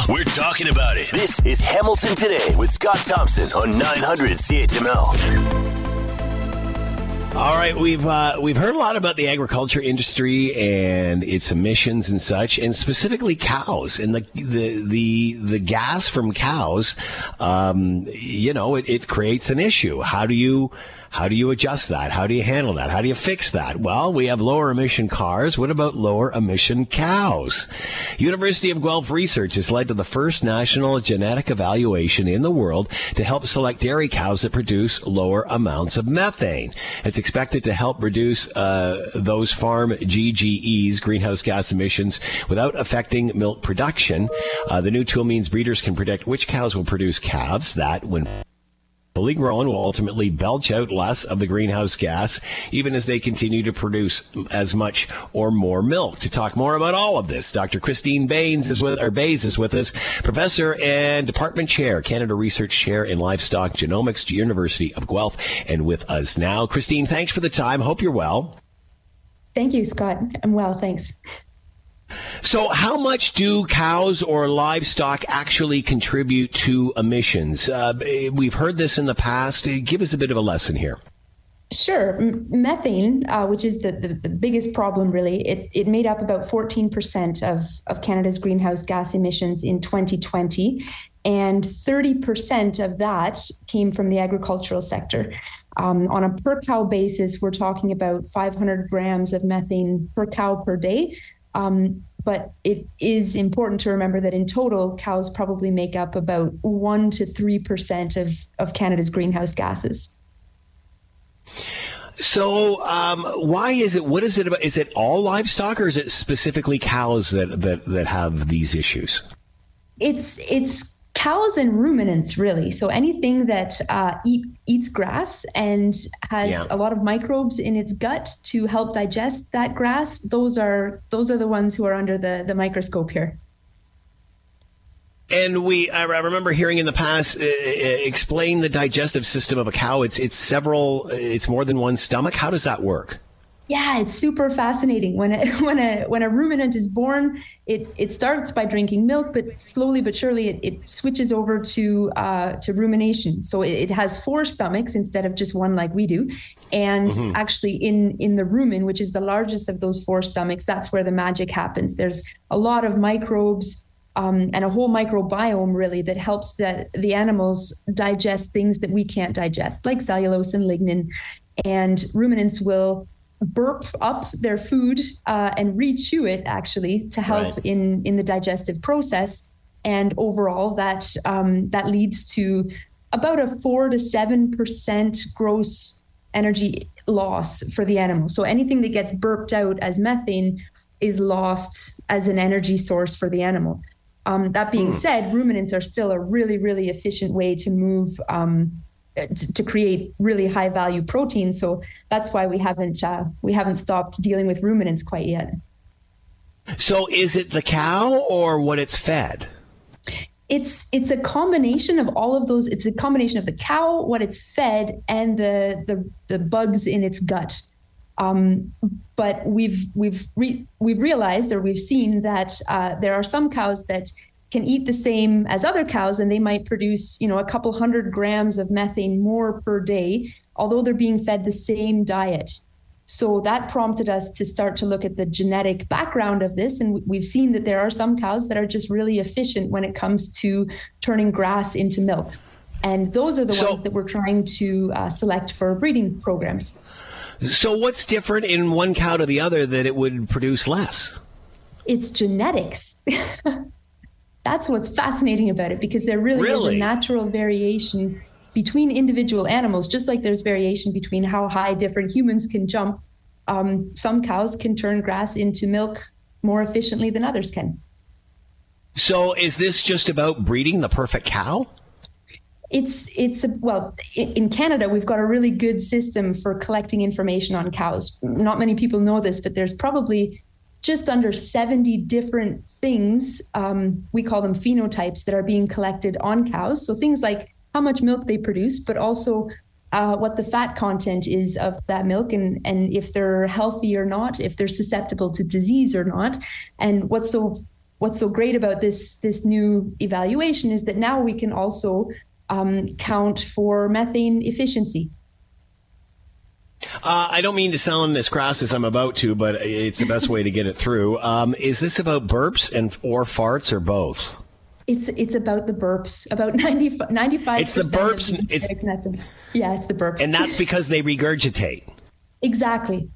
We're talking about it. This is Hamilton Today with Scott Thompson on 900 CHML. All right, we've heard a lot about the agriculture industry and its emissions and such, and specifically cows and the gas from cows. It creates an issue. How do you adjust that? How do you handle that? How do you fix that? Well, we have lower emission cars. What about lower emission cows? University of Guelph research has led to the first national genetic evaluation in the world to help select dairy cows that produce lower amounts of methane. It's expected to help reduce those farm GGEs, greenhouse gas emissions, without affecting milk production. The new tool means breeders can predict which cows will produce calves that, when fully grown, will ultimately belch out less of the greenhouse gas, even as they continue to produce as much or more milk. To talk more about all of this, Dr. Christine Bays is with us, professor and department chair, Canada Research Chair in Livestock Genomics, University of Guelph, and with us now. Christine, thanks for the time. Hope you're well. Thank you, Scott. I'm well, thanks. So how much do cows or livestock actually contribute to emissions? We've heard this in the past. Give us a bit of a lesson here. Sure. Methane, which is the biggest problem, really, it made up about 14% of Canada's greenhouse gas emissions in 2020, and 30% of that came from the agricultural sector. On a per cow basis, we're talking about 500 grams of methane per cow per day. But it is important to remember that in total, cows probably make up about 1 to 3% of Canada's greenhouse gases. So why is it? What is it about? Is it all livestock, or is it specifically cows that have these issues? It's cows and ruminants, really. So anything that eats grass and has a lot of microbes in its gut to help digest that grass, those are the ones who are under the microscope here. And I remember hearing in the past, explain the digestive system of a cow. It's more than one stomach. How does that work? Yeah, it's super fascinating. When a ruminant is born, it starts by drinking milk, but slowly but surely it switches over to rumination. So it has 4 stomachs instead of just one like we do. And actually in the rumen, which is the largest of those 4 stomachs, that's where the magic happens. There's a lot of microbes and a whole microbiome, really, that helps the animals digest things that we can't digest, like cellulose and lignin. And ruminants will burp up their food and re-chew it, actually, to help in the digestive process. And overall, that leads to about a 4 to 7% gross energy loss for the animal. So anything that gets burped out as methane is lost as an energy source for the animal. That being said, ruminants are still a really, really efficient way to move to create really high value protein. So that's why we haven't stopped dealing with ruminants quite yet. So is it the cow or what it's fed? It's a combination of all of those. It's a combination of the cow, what it's fed, and the bugs in its gut. But we've realized, or we've seen that there are some cows that can eat the same as other cows, and they might produce, a couple 100 grams of methane more per day, although they're being fed the same diet. So that prompted us to start to look at the genetic background of this. And we've seen that there are some cows that are just really efficient when it comes to turning grass into milk. And those are the ones that we're trying to select for breeding programs. So what's different in one cow to the other that it would produce less? It's genetics. That's what's fascinating about it, because there really is a natural variation between individual animals, just like there's variation between how high different humans can jump. Some cows can turn grass into milk more efficiently than others can. So is this just about breeding the perfect cow? In Canada, we've got a really good system for collecting information on cows. Not many people know this, but there's probably just under 70 different things, we call them phenotypes, that are being collected on cows. So things like how much milk they produce, but also what the fat content is of that milk, and if they're healthy or not, if they're susceptible to disease or not. And what's so what's so great about this new evaluation is that now we can also count for methane efficiency. I don't mean to sound as crass as I'm about to, but it's the best way to get it through. Is this about burps or farts or both? It's about the burps. About 95%. It's the burps. Yeah, it's the burps. And that's because they regurgitate. Exactly.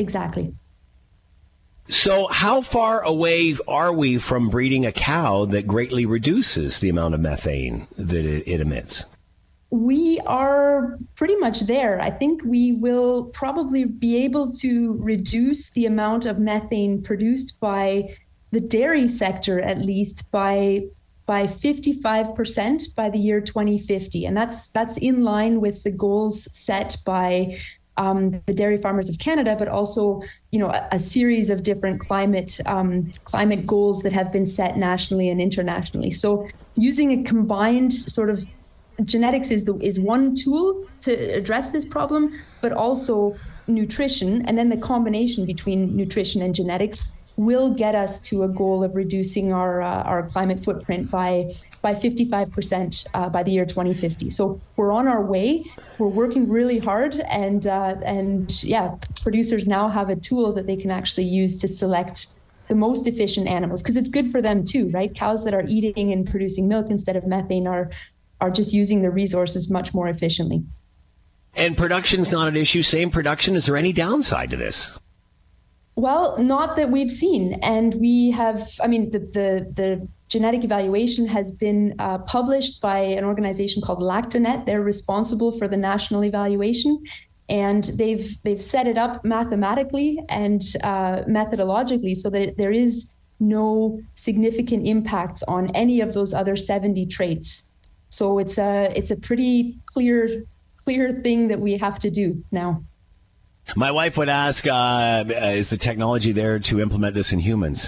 So how far away are we from breeding a cow that greatly reduces the amount of methane that it emits? We are pretty much there. I think we will probably be able to reduce the amount of methane produced by the dairy sector, at least by 55% by the year 2050. And that's in line with the goals set by the Dairy Farmers of Canada, but also, a series of different climate goals that have been set nationally and internationally. So using a combined sort of genetics is one tool to address this problem, but also nutrition, and then the combination between nutrition and genetics will get us to a goal of reducing our climate footprint by 55% by the year 2050. So we're on our way. We're working really hard, and producers now have a tool that they can actually use to select the most efficient animals, because it's good for them too, right? Cows that are eating and producing milk instead of methane are just using the resources much more efficiently. And production's not an issue. Same production. Is there any downside to this? Well, not that we've seen. And we have, the genetic evaluation has been published by an organization called Lactanet. They're responsible for the national evaluation. And they've set it up mathematically and methodologically so that there is no significant impacts on any of those other 70 traits. So it's a pretty clear thing that we have to do now. My wife would ask, is the technology there to implement this in humans?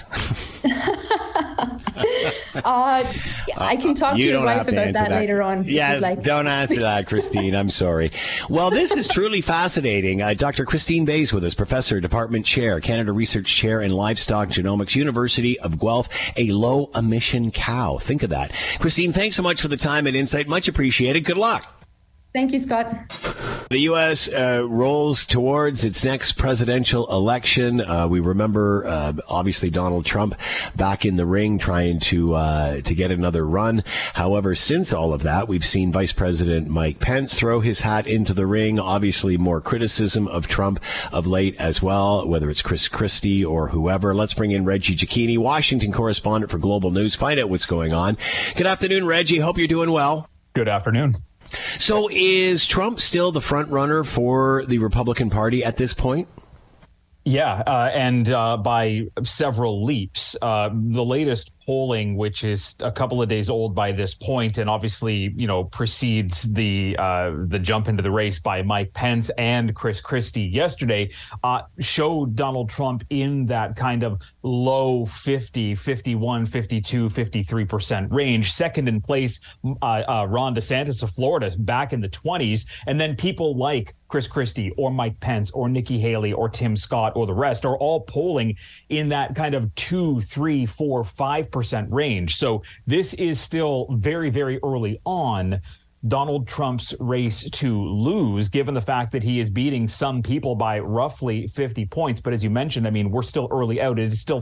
I can talk to your wife about that later on. Yes, don't answer that, Christine. I'm sorry. Well, this is truly fascinating. Dr. Christine Bays with us, Professor, Department Chair, Canada Research Chair in Livestock Genomics, University of Guelph, a low-emission cow. Think of that. Christine, thanks so much for the time and insight. Much appreciated. Good luck. Thank you, Scott. The U.S. Rolls towards its next presidential election. We remember, obviously, Donald Trump back in the ring trying to get another run. However, since all of that, we've seen Vice President Mike Pence throw his hat into the ring. Obviously, more criticism of Trump of late as well, whether it's Chris Christie or whoever. Let's bring in Reggie Cecchini, Washington correspondent for Global News. Find out what's going on. Good afternoon, Reggie. Hope you're doing well. Good afternoon. So is Trump still the front runner for the Republican Party at this point? Yeah, and by several leaps. The latest polling, which is a couple of days old by this point, and obviously, precedes the jump into the race by Mike Pence and Chris Christie yesterday, showed Donald Trump in that kind of low 50, 51, 52, 53% range. Second in place, Ron DeSantis of Florida, back in the 20s, and then people like Chris Christie or Mike Pence or Nikki Haley or Tim Scott or the rest are all polling in that kind of 2, 3, 4, 5% range. So this is still very, very early on Donald Trump's race to lose, given the fact that he is beating some people by roughly 50 points. But as you mentioned, we're still early out. It is still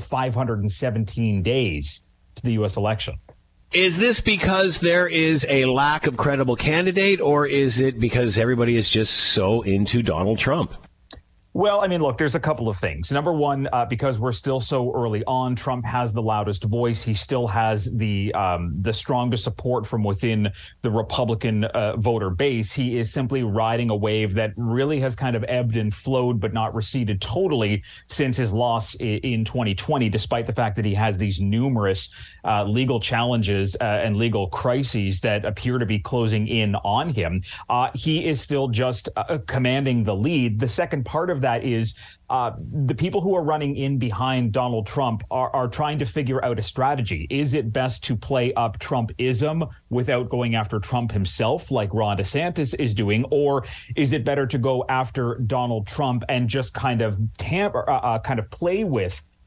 517 days to the U.S. election. Is this because there is a lack of credible candidate, or is it because everybody is just so into Donald Trump? Well, look, there's a couple of things. Number one, because we're still so early on, Trump has the loudest voice. He still has the strongest support from within the Republican voter base. He is simply riding a wave that really has kind of ebbed and flowed, but not receded totally since his loss in 2020, despite the fact that he has these numerous legal challenges and legal crises that appear to be closing in on him. He is still just commanding the lead. The second part of that is the people who are running in behind Donald Trump are trying to figure out a strategy. Is it best to play up Trumpism without going after Trump himself, like Ron DeSantis is doing, or is it better to go after Donald Trump and just kind of play with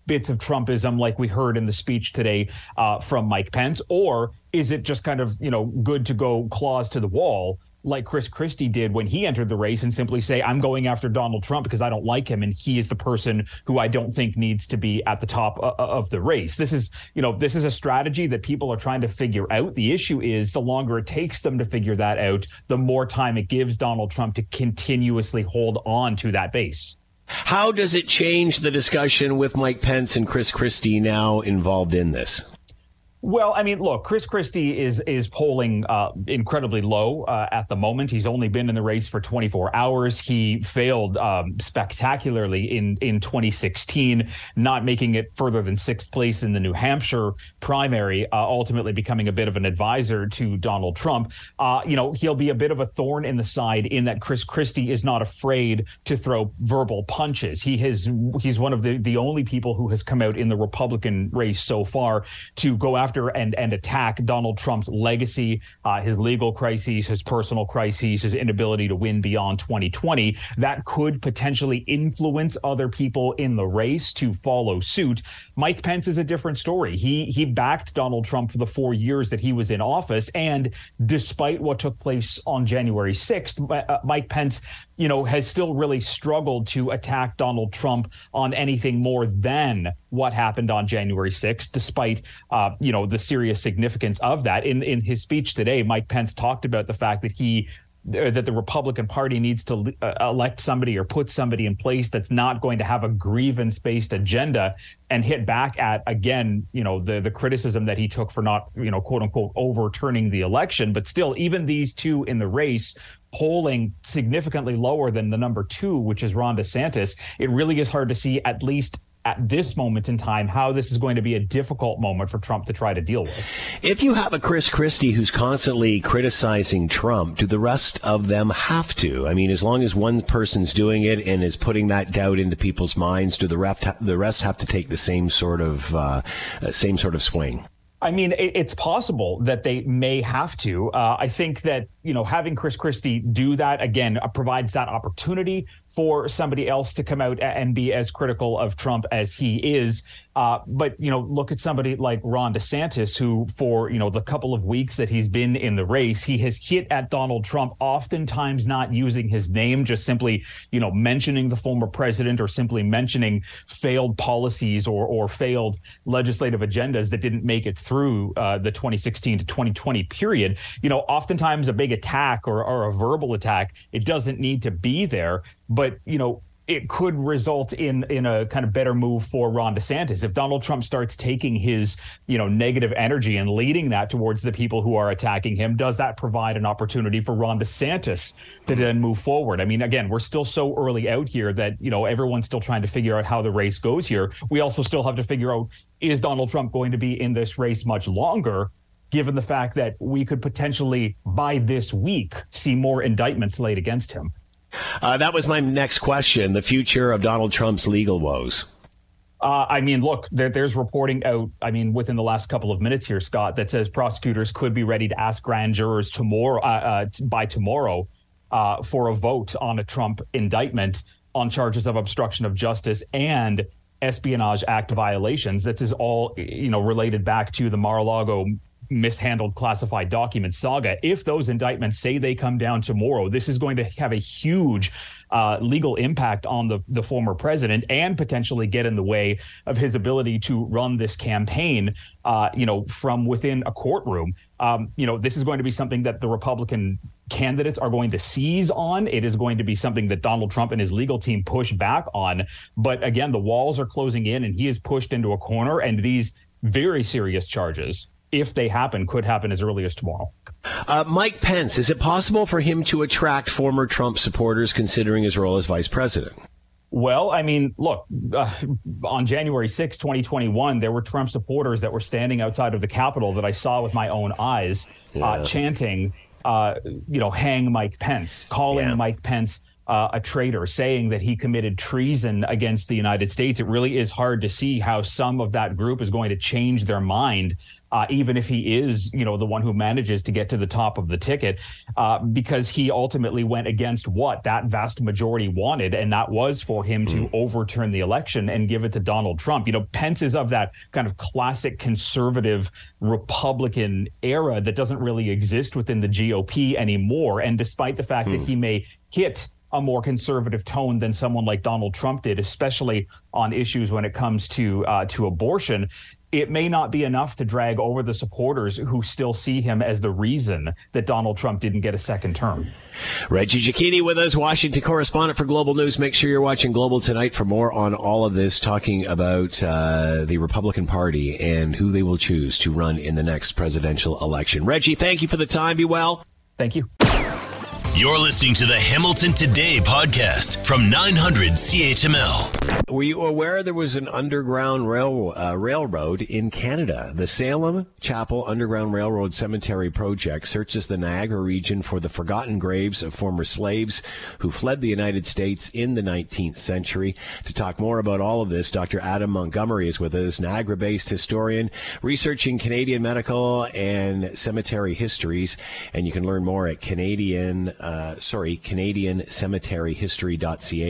bits of Trumpism like we heard in the speech today from Mike Pence? Or is it just kind of, good to go claws to the wall like Chris Christie did when he entered the race and simply say, I'm going after Donald Trump because I don't like him and he is the person who I don't think needs to be at the top of the race. This is a strategy that people are trying to figure out. The issue is the longer it takes them to figure that out, the more time it gives Donald Trump to continuously hold on to that base. How does it change the discussion with Mike Pence and Chris Christie now involved in this? Well, I mean, look, Chris Christie is polling incredibly low at the moment. He's only been in the race for 24 hours. He failed spectacularly in 2016, not making it further than sixth place in the New Hampshire primary, ultimately becoming a bit of an advisor to Donald Trump. He'll be a bit of a thorn in the side in that Chris Christie is not afraid to throw verbal punches. He's one of the only people who has come out in the Republican race so far to go after and attack Donald Trump's legacy, his legal crises, his personal crises, his inability to win beyond 2020. That could potentially influence other people in the race to follow suit. Mike Pence is a different story. He backed Donald Trump for the 4 years that he was in office. And despite what took place on January 6th, Mike Pence, has still really struggled to attack Donald Trump on anything more than what happened on January 6th, despite, the serious significance of that. In his speech today, Mike Pence talked about the fact that the Republican Party needs to elect somebody or put somebody in place that's not going to have a grievance-based agenda, and hit back at, again, the criticism that he took for not, quote unquote, overturning the election. But still, even these two in the race polling significantly lower than the number two, which is Ron DeSantis, it really is hard to see, at least at this moment in time, how this is going to be a difficult moment for Trump to try to deal with. If you have a Chris Christie who's constantly criticizing Trump, do the rest of them have to? I mean, as long as one person's doing it and is putting that doubt into people's minds, do the rest have to take the same sort of swing? I mean, it's possible that they may have to. I think that, having Chris Christie do that, again, provides that opportunity for somebody else to come out and be as critical of Trump as he is. But, look at somebody like Ron DeSantis, who for, the couple of weeks that he's been in the race, he has hit at Donald Trump, oftentimes not using his name, just simply, mentioning the former president or simply mentioning failed policies or failed legislative agendas that didn't make it through the 2016 to 2020 period. Oftentimes a big attack or a verbal attack, it doesn't need to be there. But, it could result in a kind of better move for Ron DeSantis. If Donald Trump starts taking his, negative energy and leading that towards the people who are attacking him, does that provide an opportunity for Ron DeSantis to then move forward? I mean, again, we're still so early out here that, everyone's still trying to figure out how the race goes here. We also still have to figure out, is Donald Trump going to be in this race much longer, given the fact that we could potentially, by this week, see more indictments laid against him? That was my next question, the future of Donald Trump's legal woes. Look, there's reporting out, within the last couple of minutes here, Scott, that says prosecutors could be ready to ask grand jurors by tomorrow for a vote on a Trump indictment on charges of obstruction of justice and Espionage Act violations. That is all, related back to the Mar-a-Lago mishandled classified document saga. If those indictments say they come down tomorrow, this is going to have a huge legal impact on the former president and potentially get in the way of his ability to run this campaign, from within a courtroom. This is going to be something that the Republican candidates are going to seize on. It is going to be something that Donald Trump and his legal team push back on. But again, the walls are closing in and he is pushed into a corner, and these very serious charges, if they happen, could happen as early as tomorrow. Mike Pence, is it possible for him to attract former Trump supporters considering his role as vice president? Well, look, on January 6, 2021, there were Trump supporters that were standing outside of the Capitol that I saw with my own eyes, chanting, hang Mike Pence, calling Mike Pence a traitor, saying that he committed treason against the United States, it really is hard to see how some of that group is going to change their mind, even if he is, the one who manages to get to the top of the ticket, because he ultimately went against what that vast majority wanted, and that was for him to overturn the election and give it to Donald Trump. Pence is of that kind of classic conservative Republican era that doesn't really exist within the GOP anymore. And despite the fact that he may hit a more conservative tone than someone like Donald Trump did, especially on issues when it comes to abortion, it may not be enough to drag over the supporters who still see him as the reason that Donald Trump didn't get a second term. Reggie Cecchini with us, Washington correspondent for Global News. Make sure you're watching Global tonight for more on all of this, talking about the Republican Party and who they will choose to run in the next presidential election. Reggie, thank you for the time. Be well. Thank you. You're listening to the Hamilton Today podcast from 900 CHML. Were you aware there was an underground railroad in Canada? The Salem Chapel Underground Railroad Cemetery Project searches the Niagara region for the forgotten graves of former slaves who fled the United States in the 19th century. To talk more about all of this, Dr. Adam Montgomery is with us, Niagara-based historian researching Canadian medical and cemetery histories. And you can learn more at CanadianCemeteryHistory.ca,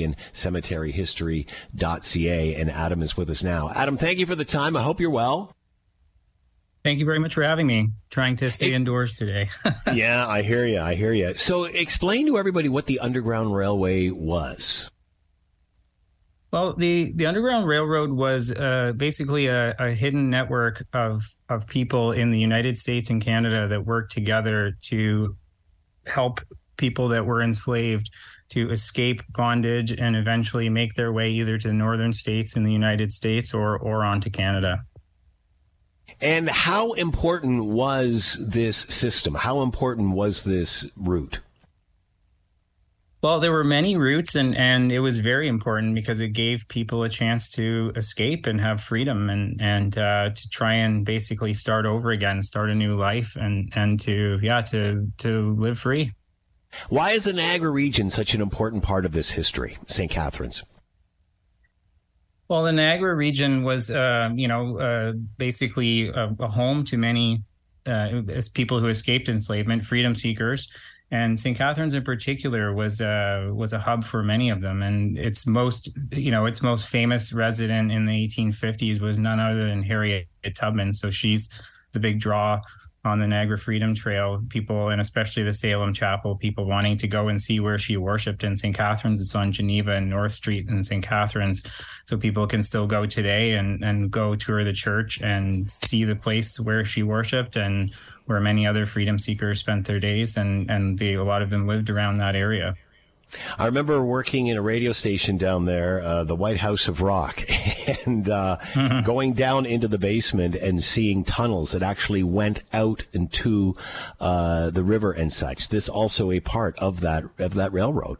CanadianCemeteryHistory.ca, and Adam is with us now. Adam, thank you for the time. I hope you're well. Thank you very much for having me. Trying to stay indoors today. Yeah, I hear you. So explain to everybody what the Underground Railway was. Well, the Underground Railroad was basically a hidden network of people in the United States and Canada that worked together to help people that were enslaved to escape bondage and eventually make their way either to the northern states in the United States or onto Canada. And how important was this system? How important was this route? Well, there were many routes, and it was very important because it gave people a chance to escape and have freedom and to try and basically start over again, start a new life, and to live free. Why is the Niagara region such an important part of this history, St. Catharines? Well, the Niagara region was, basically a home to many people who escaped enslavement, freedom seekers. And St. Catharines in particular was a hub for many of them. And its most famous resident in the 1850s was none other than Harriet Tubman. So she's the big draw on the Niagara Freedom Trail. People, and especially the Salem Chapel, people wanting to go and see where she worshipped in St. Catharines. It's on Geneva and North Street in St. Catharines. So people can still go today and go tour the church and see the place where she worshipped and where many other freedom seekers spent their days, and a lot of them lived around that area. I remember working in a radio station down there, the White House of Rock, and going down into the basement and seeing tunnels that actually went out into the river and such. This also a part of that railroad.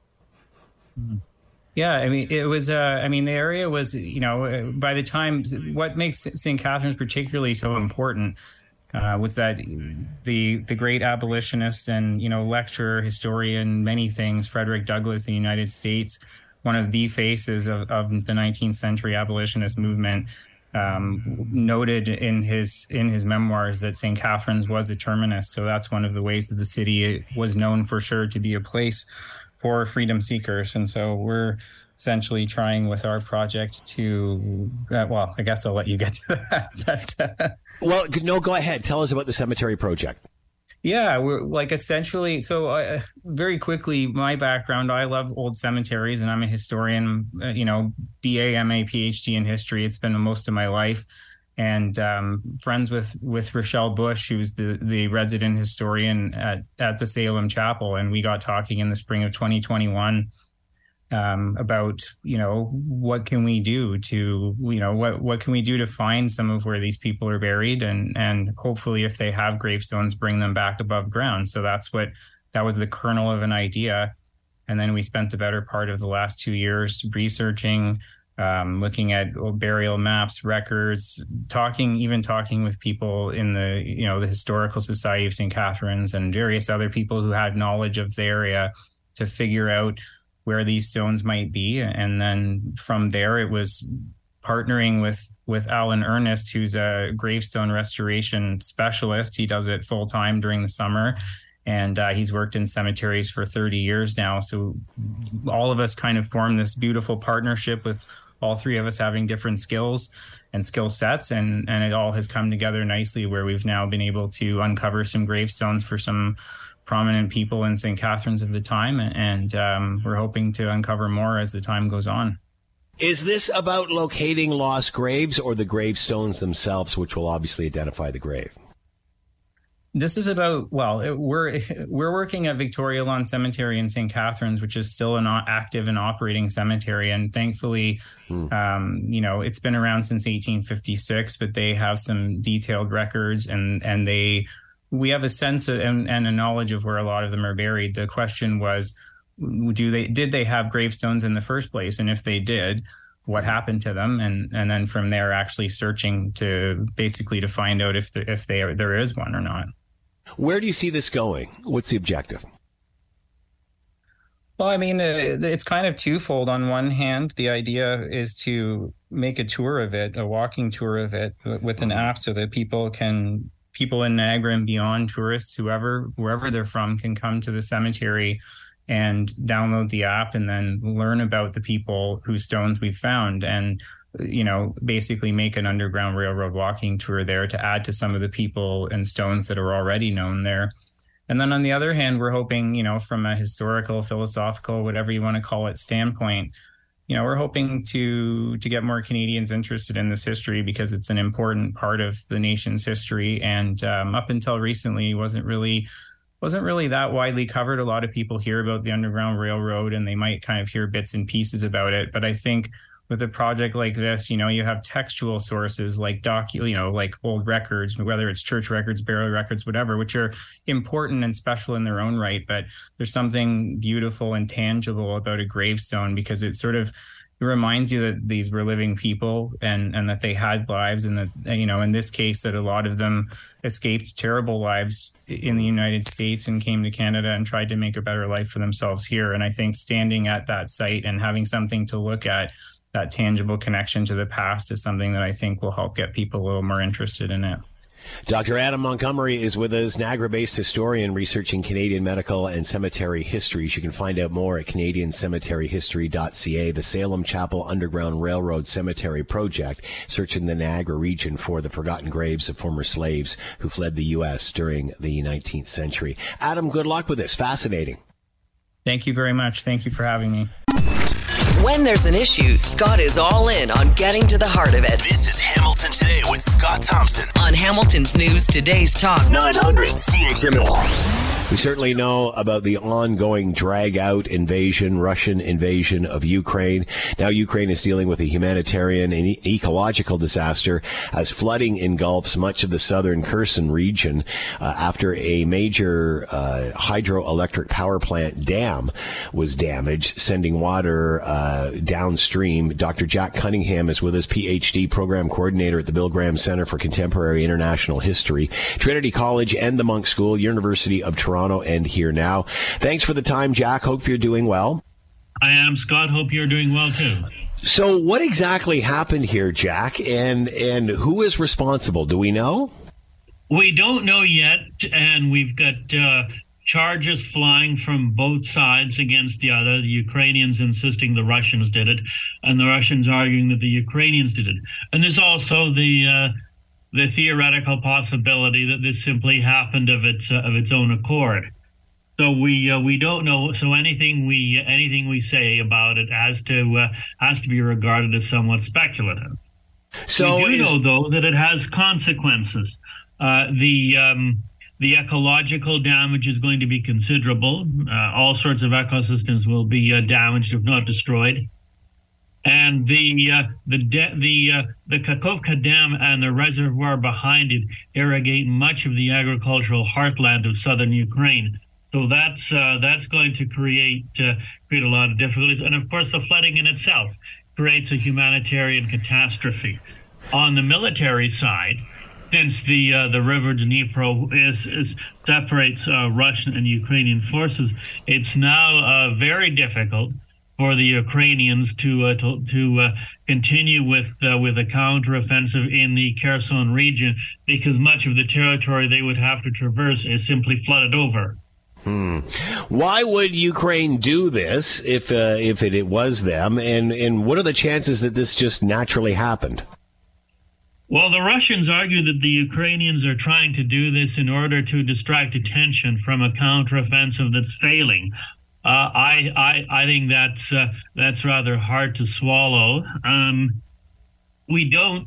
Yeah, I mean, it was, the area was, by the time, what makes St. Catharines particularly so important was that the great abolitionist and, lecturer, historian, many things, Frederick Douglass, the United States, one of the faces of the 19th century abolitionist movement, noted in his memoirs that St. Catharines was a terminus. So that's one of the ways that the city was known for sure to be a place for freedom seekers. And so we're essentially trying with our project to, I guess I'll let you get to that. Well, no, go ahead. Tell us about the cemetery project. Yeah, we're very quickly, my background, I love old cemeteries and I'm a historian, BA, MA, PhD in history. It's been most of my life. And friends with Rochelle Bush, who's the resident historian at the Salem Chapel. And we got talking in the spring of 2021 about, what can we do to, what can we do to find some of where these people are buried and hopefully if they have gravestones, bring them back above ground. So that was the kernel of an idea. And then we spent the better part of the last 2 years researching, looking at burial maps, records, talking with people in the Historical Society of St. Catharines and various other people who had knowledge of the area. to figure out where these stones might be. And then from there, it was partnering with Alan Ernest, who's a gravestone restoration specialist. He does it full time during the summer. And he's worked in cemeteries for 30 years now. So all of us kind of formed this beautiful partnership with all three of us having different skills and skill sets. And it all has come together nicely where we've now been able to uncover some gravestones for some prominent people in St. Catharines of the time. And we're hoping to uncover more as the time goes on. Is this about locating lost graves or the gravestones themselves, which will obviously identify the grave? This is about, we're working at Victoria Lawn Cemetery in St. Catharines, which is still an active and operating cemetery. And thankfully, it's been around since 1856, but they have some detailed records and we have a sense of, and a knowledge of where a lot of them are buried. The question was, did they have gravestones in the first place? And if they did, what happened to them? And then from there, actually searching to find out if there is one or not. Where do you see this going? What's the objective? Well, I mean, it's kind of twofold. On one hand, the idea is to make a tour of it, a walking tour of it with an app so that people in Niagara and beyond, tourists, wherever they're from, can come to the cemetery and download the app and then learn about the people whose stones we found and, basically make an Underground Railroad walking tour there to add to some of the people and stones that are already known there. And then on the other hand, we're hoping, from a historical, philosophical, whatever you want to call it, standpoint, we're hoping to get more Canadians interested in this history because it's an important part of the nation's history. And up until recently, wasn't really that widely covered. A lot of people hear about the Underground Railroad and they might kind of hear bits and pieces about it. But I think with a project like this, you have textual sources like like old records, whether it's church records, burial records, whatever, which are important and special in their own right. But there's something beautiful and tangible about a gravestone because it sort of reminds you that these were living people and that they had lives and that, in this case, that a lot of them escaped terrible lives in the United States and came to Canada and tried to make a better life for themselves here. And I think standing at that site and having something to look at, that tangible connection to the past, is something that I think will help get people a little more interested in it. Dr. Adam Montgomery is with us, Niagara-based historian researching Canadian medical and cemetery histories. You can find out more at canadiancemeteryhistory.ca. The Salem Chapel Underground Railroad Cemetery Project, searching the Niagara region for the forgotten graves of former slaves who fled the U.S. during the 19th century. Adam, good luck with this. Fascinating. Thank you very much. Thank you for having me. When there's an issue, Scott is all in on getting to the heart of it. This is Hamilton Today with Scott Thompson on Hamilton's News Today's Talk 900 CHML. We certainly know about the ongoing drag-out Russian invasion of Ukraine. Now Ukraine is dealing with a humanitarian and ecological disaster as flooding engulfs much of the southern Kherson region after a major hydroelectric power plant dam was damaged, sending water downstream. Dr. Jack Cunningham is with us, PhD program coordinator at the Bill Graham Center for Contemporary International History, Trinity College and the Monk School, University of Toronto, and Here Now. Thanks for the time, Jack. Hope you're doing well. I am, Scott. Hope you're doing well, too. So what exactly happened here, Jack, and who is responsible? Do we know? We don't know yet, and we've got charges flying from both sides against the other. The Ukrainians insisting the Russians did it, and the Russians arguing that the Ukrainians did it. And there's also the theoretical possibility that this simply happened of its own accord. So we don't know. So anything we say about it has to be regarded as somewhat speculative. So we do know, though, that it has consequences. The ecological damage is going to be considerable. All sorts of ecosystems will be damaged, if not destroyed. And the Kakhovka Dam and the reservoir behind it irrigate much of the agricultural heartland of southern Ukraine. So that's going to create a lot of difficulties. And of course, the flooding in itself creates a humanitarian catastrophe. On the military side, since the river Dnipro separates Russian and Ukrainian forces, it's now very difficult for the Ukrainians to continue with a counteroffensive in the Kherson region, because much of the territory they would have to traverse is simply flooded over. Why would Ukraine do this if it was them, and what are the chances that this just naturally happened? Well, the Russians argue that the Ukrainians are trying to do this in order to distract attention from a counteroffensive that's failing. I think that's rather hard to swallow. We don't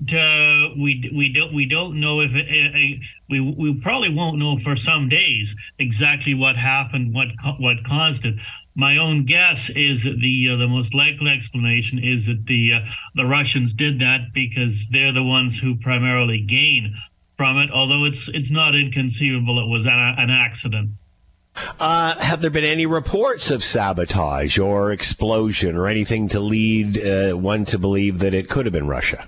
know if we probably won't know for some days exactly what happened, what caused it. My own guess is that the most likely explanation is that the Russians did that because they're the ones who primarily gain from it. Although it's not inconceivable it was an accident. Have there been any reports of sabotage or explosion or anything to lead one to believe that it could have been Russia?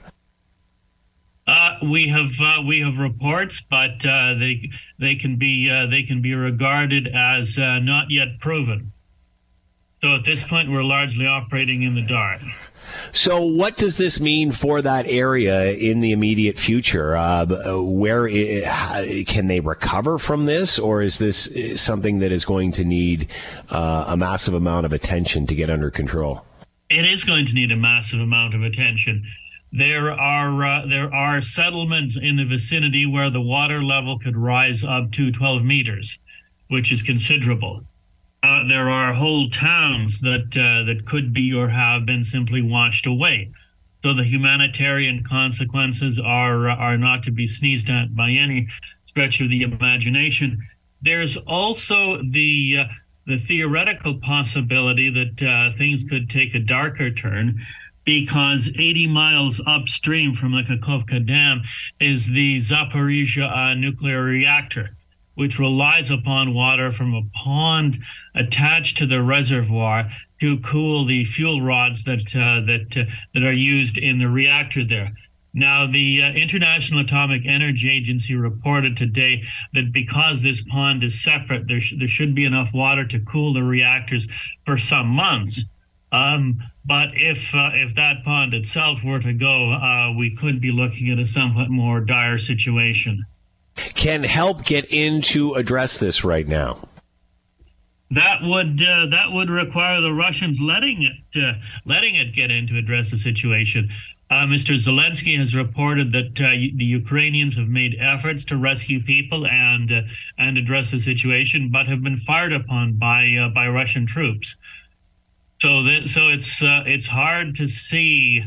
We have reports, but they can be regarded as not yet proven. So at this point, we're largely operating in the dark. So what does this mean for that area in the immediate future? Where can they recover from this, or is this something that is going to need a massive amount of attention to get under control? It is going to need a massive amount of attention. There are settlements in the vicinity where the water level could rise up to 12 meters, which is considerable. There are whole towns that could be or have been simply washed away. So the humanitarian consequences are not to be sneezed at by any stretch of the imagination. There's also the theoretical possibility that things could take a darker turn, because 80 miles upstream from the Kakhovka Dam is the Zaporizhzhia nuclear reactor, which relies upon water from a pond attached to the reservoir to cool the fuel rods that are used in the reactor there. Now, the International Atomic Energy Agency reported today that because this pond is separate, there should be enough water to cool the reactors for some months. But if that pond itself were to go, we could be looking at a somewhat more dire situation. Can help get in to address this right now? That would require the Russians letting it get in to address the situation. Mr. Zelensky has reported that the Ukrainians have made efforts to rescue people and address the situation, but have been fired upon by Russian troops. So it's hard to see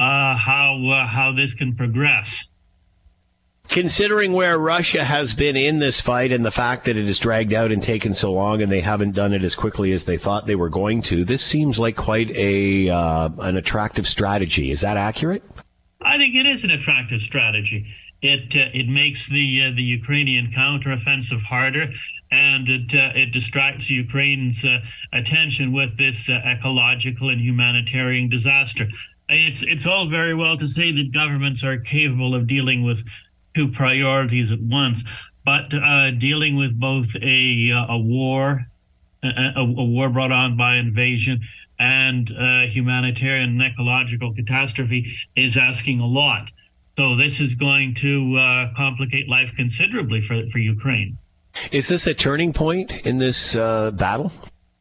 how this can progress. Considering where Russia has been in this fight and the fact that it has dragged out and taken so long and they haven't done it as quickly as they thought they were going to, this seems like quite an attractive strategy. Is that accurate? I think it is an attractive strategy. It makes the Ukrainian counteroffensive harder, and it distracts Ukraine's attention with this ecological and humanitarian disaster. It's all very well to say that governments are capable of dealing with two priorities at once, but dealing with both a war brought on by invasion and humanitarian and ecological catastrophe is asking a lot. So this is going to complicate life considerably for Ukraine. Is this a turning point in this battle?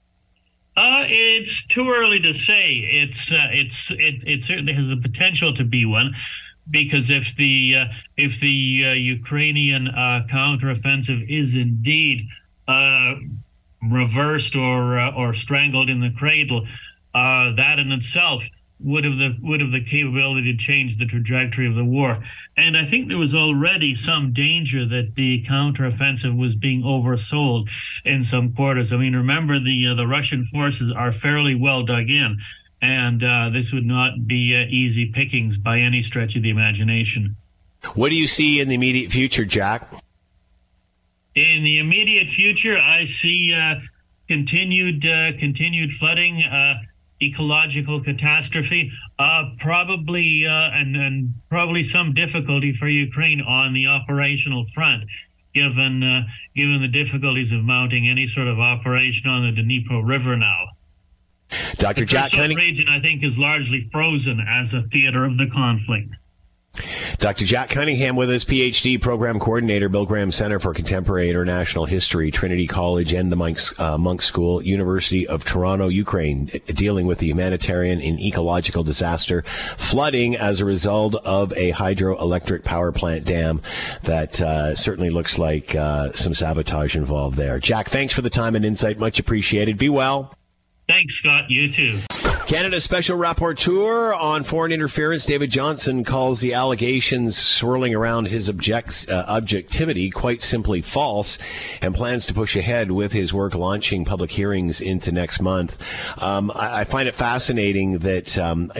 It's too early to say. It certainly has the potential to be one, because if the Ukrainian counteroffensive is indeed reversed or strangled in the cradle, that in itself would have the capability to change the trajectory of the war. And I think there was already some danger that the counteroffensive was being oversold in some quarters. I mean, remember the Russian forces are fairly well dug in, and this would not be easy pickings by any stretch of the imagination. What do you see in the immediate future, Jack? In the immediate future, I see continued flooding ecological catastrophe, probably and probably some difficulty for Ukraine on the operational front, given the difficulties of mounting any sort of operation on the Dnipro River now. Dr. Jack Cunningham. The region, I think, is largely frozen as a theater of the conflict. Dr. Jack Cunningham with us, PhD program coordinator, Bill Graham Center for Contemporary International History, Trinity College and the Monk School, University of Toronto, Ukraine, dealing with the humanitarian and ecological disaster, flooding as a result of a hydroelectric power plant dam that certainly looks like some sabotage involved there. Jack, thanks for the time and insight. Much appreciated. Be well. Thanks, Scott. You too. Canada's special rapporteur on foreign interference, David Johnston, calls the allegations swirling around his objectivity quite simply false and plans to push ahead with his work launching public hearings into next month. I find it fascinating that,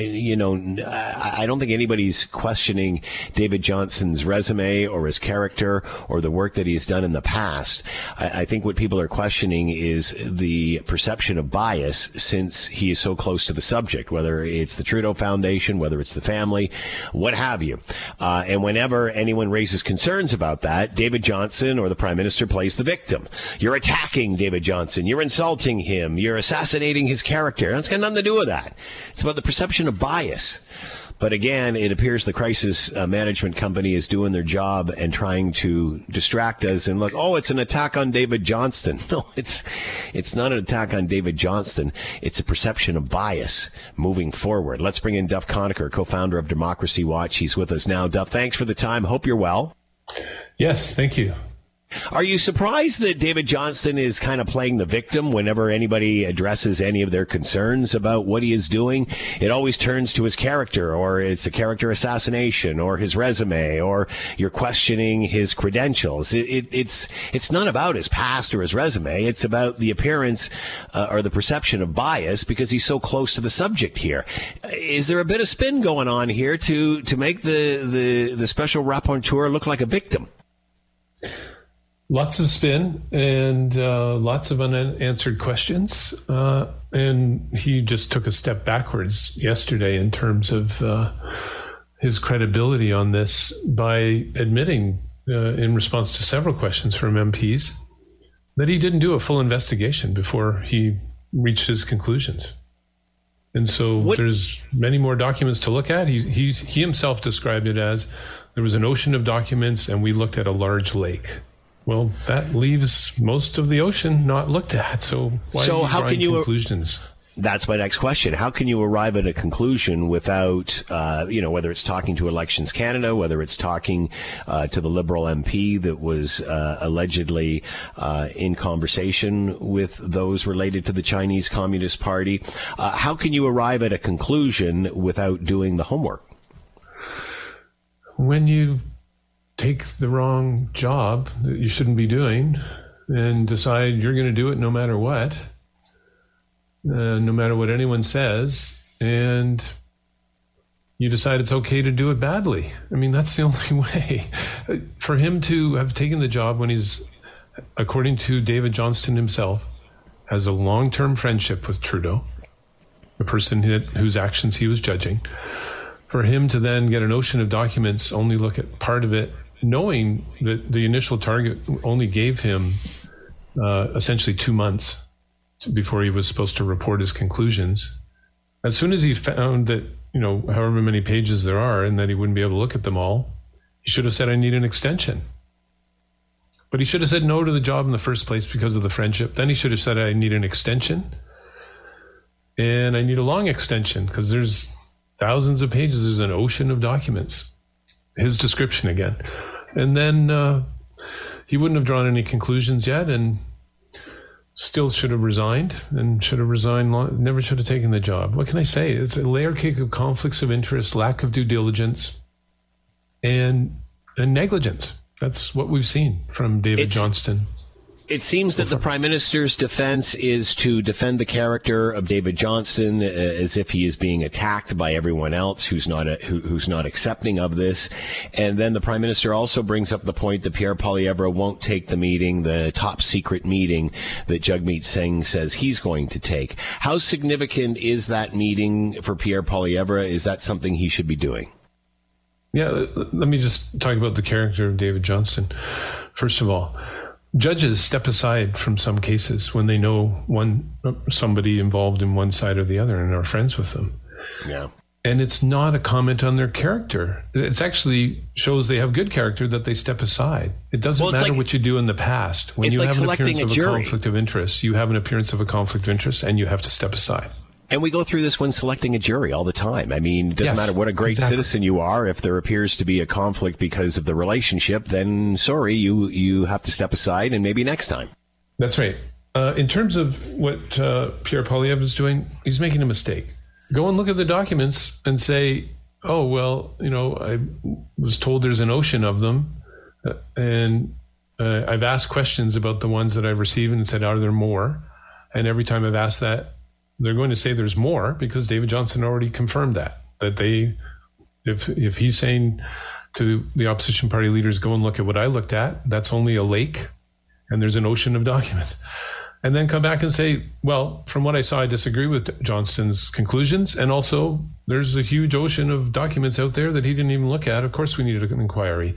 I don't think anybody's questioning David Johnston's resume or his character or the work that he's done in the past. I think what people are questioning is the perception of bias since he is so close to the subject, whether it's the Trudeau Foundation, whether it's the family, what have you. And whenever anyone raises concerns about that, David Johnston or the Prime Minister plays the victim. You're attacking David Johnston. You're insulting him. You're assassinating his character. That's got nothing to do with that. It's about the perception of bias. But again, it appears the crisis management company is doing their job and trying to distract us and look, oh, it's an attack on David Johnston. No, it's not an attack on David Johnston. It's a perception of bias moving forward. Let's bring in Duff Conacher, co-founder of Democracy Watch. He's with us now. Duff, thanks for the time. Hope you're well. Yes, thank you. Are you surprised that David Johnston is kind of playing the victim whenever anybody addresses any of their concerns about what he is doing? It always turns to his character, or it's a character assassination, or his resume, or you're questioning his credentials. It's not about his past or his resume. It's about the appearance or the perception of bias because he's so close to the subject here. Is there a bit of spin going on here to make the special rapporteur look like a victim? Lots of spin and lots of unanswered questions. And he just took a step backwards yesterday in terms of his credibility on this by admitting, in response to several questions from MPs, that he didn't do a full investigation before he reached his conclusions. And so there's many more documents to look at. He himself described it as there was an ocean of documents and we looked at a large lake. Well, that leaves most of the ocean not looked at. So why are you drawing conclusions? That's my next question. How can you arrive at a conclusion without, whether it's talking to Elections Canada, whether it's talking to the Liberal MP that was allegedly in conversation with those related to the Chinese Communist Party? How can you arrive at a conclusion without doing the homework? When you take the wrong job that you shouldn't be doing and decide you're going to do it no matter what, no matter what anyone says, and you decide it's okay to do it badly. I mean, that's the only way. For him to have taken the job when he's, according to David Johnston himself, has a long-term friendship with Trudeau, the person whose actions he was judging, for him to then get an ocean of documents, only look at part of it, knowing that the initial target only gave him essentially 2 months before he was supposed to report his conclusions. As soon as he found that, however many pages there are and that he wouldn't be able to look at them all, he should have said, I need an extension. But he should have said no to the job in the first place because of the friendship. Then he should have said, I need an extension. And I need a long extension because there's thousands of pages. There's an ocean of documents. His description again. And then he wouldn't have drawn any conclusions yet and still should have resigned never should have taken the job. What can I say? It's a layer cake of conflicts of interest, lack of due diligence, and negligence. That's what we've seen from David Johnston. It seems that the Prime Minister's defense is to defend the character of David Johnston as if he is being attacked by everyone else who's not accepting of this. And then the Prime Minister also brings up the point that Pierre Poilievre won't take the meeting, the top secret meeting that Jagmeet Singh says he's going to take. How significant is that meeting for Pierre Poilievre? Is that something he should be doing? Yeah, let me just talk about the character of David Johnston. First of all, judges step aside from some cases when they know somebody involved in one side or the other and are friends with them. Yeah. And it's not a comment on their character. It actually shows they have good character that they step aside. It doesn't matter what you do in the past. When you have an appearance of a conflict of interest, you have an appearance of a conflict of interest and you have to step aside. And we go through this when selecting a jury all the time. I mean, it doesn't matter what a great citizen you are. If there appears to be a conflict because of the relationship, then sorry, you have to step aside and maybe next time. That's right. In terms of what Pierre Poilievre is doing, he's making a mistake. Go and look at the documents and say, oh, well, I was told there's an ocean of them. And I've asked questions about the ones that I've received and said, are there more? And every time I've asked that, they're going to say there's more because David Johnston already confirmed that if he's saying to the opposition party leaders, go and look at what I looked at, that's only a lake and there's an ocean of documents. And then come back and say, well, from what I saw, I disagree with Johnston's conclusions. And also there's a huge ocean of documents out there that he didn't even look at. Of course, we needed an inquiry.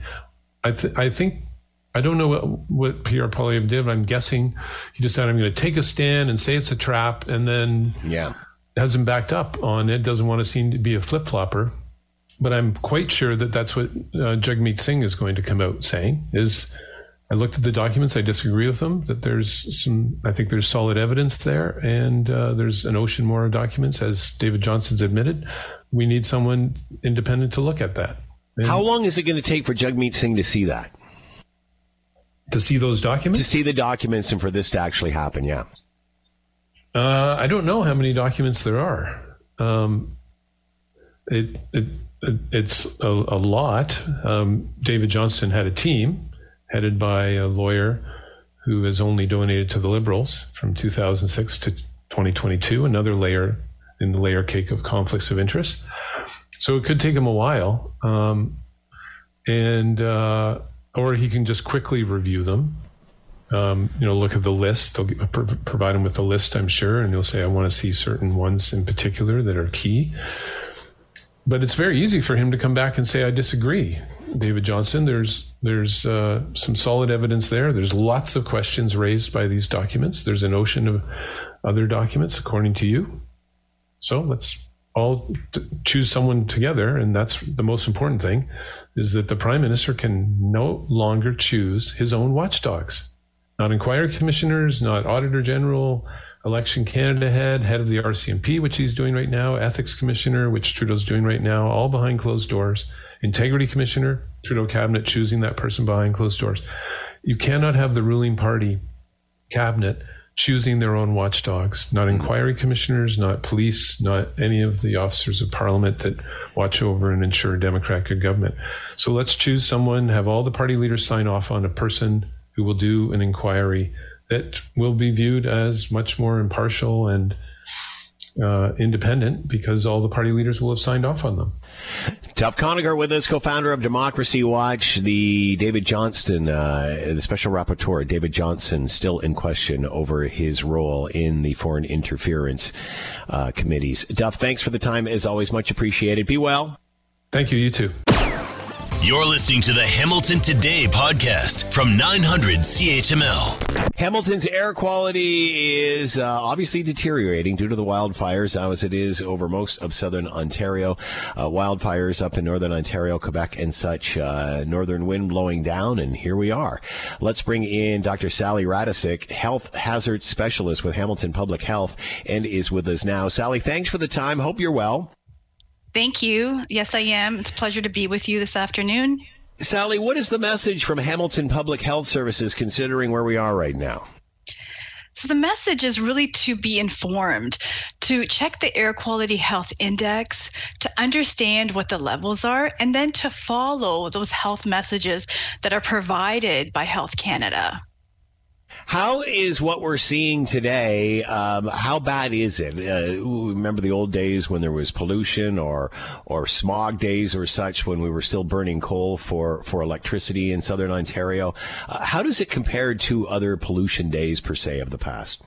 I don't know what Pierre Poilievre did, but I'm guessing he decided I'm going to take a stand and say it's a trap and then hasn't backed up on it, doesn't want to seem to be a flip-flopper. But I'm quite sure that that's what Jagmeet Singh is going to come out saying is, I looked at the documents, I disagree with them, that I think there's solid evidence there, and there's an ocean more of documents, as David Johnston's admitted. We need someone independent to look at that. And how long is it going to take for Jagmeet Singh to see that? To see those documents? To see the documents and for this to actually happen, yeah. I don't know how many documents there are. It's a lot. David Johnston had a team headed by a lawyer who has only donated to the Liberals from 2006 to 2022, another layer in the layer cake of conflicts of interest. So it could take him a while. Or he can just quickly review them. Look at the list. They'll provide him with a list, I'm sure, and he'll say, I want to see certain ones in particular that are key. But it's very easy for him to come back and say, I disagree, David Johnston. There's some solid evidence there. There's lots of questions raised by these documents. There's an ocean of other documents, according to you. So let's all choose someone together, and that's the most important thing, is that the Prime Minister can no longer choose his own watchdogs. Not inquiry commissioners, not Auditor General, Election Canada head of the RCMP, which he's doing right now, Ethics Commissioner, which Trudeau's doing right now, all behind closed doors, Integrity Commissioner, Trudeau Cabinet choosing that person behind closed doors. You cannot have the ruling party cabinet choosing their own watchdogs, not inquiry commissioners, not police, not any of the officers of Parliament that watch over and ensure democratic government. So let's choose someone, have all the party leaders sign off on a person who will do an inquiry that will be viewed as much more impartial and independent because all the party leaders will have signed off on them. Duff Conacher with us, co-founder of Democracy Watch. The David Johnston, the special rapporteur, David Johnston, still in question over his role in the foreign interference committees. Duff, thanks for the time. As always, much appreciated. Be well. Thank you. You too. You're listening to the Hamilton Today podcast from 900 CHML. Hamilton's air quality is obviously deteriorating due to the wildfires, as it is over most of southern Ontario. Wildfires up in northern Ontario, Quebec, and such. Northern wind blowing down, and here we are. Let's bring in Dr. Sally Radicic, health hazard specialist with Hamilton Public Health, and is with us now. Sally, thanks for the time. Hope you're well. Thank you. Yes, I am. It's a pleasure to be with you this afternoon. Sally, what is the message from Hamilton Public Health Services considering where we are right now? So the message is really to be informed, to check the Air Quality Health Index, to understand what the levels are, and then to follow those health messages that are provided by Health Canada. How is what we're seeing today, how bad is it? Remember the old days when there was pollution or smog days or such, when we were still burning coal for electricity in southern Ontario? How does it compare to other pollution days, per se, of the past?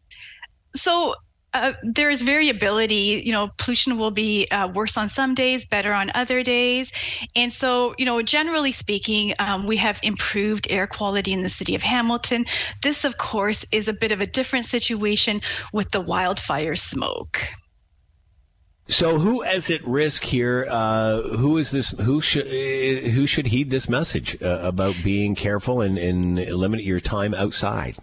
So there is variability. Pollution will be worse on some days, better on other days. And so, generally speaking, we have improved air quality in the city of Hamilton. This, of course, is a bit of a different situation with the wildfire smoke. So who is at risk here? Who is this? Who should heed this message about being careful and limit your time outside?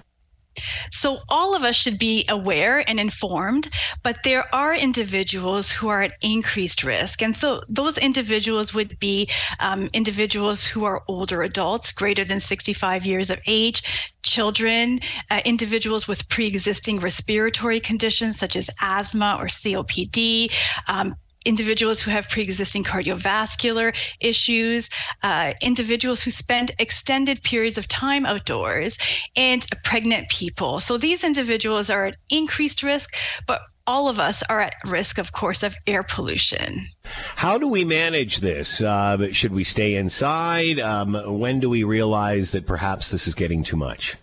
So all of us should be aware and informed, but there are individuals who are at increased risk. And so those individuals would be individuals who are older adults, greater than 65 years of age, children, individuals with pre-existing respiratory conditions such as asthma or COPD, individuals who have pre-existing cardiovascular issues, individuals who spend extended periods of time outdoors, and pregnant people. So these individuals are at increased risk, but all of us are at risk, of course, of air pollution. How do we manage this? Should we stay inside? When do we realize that perhaps this is getting too much?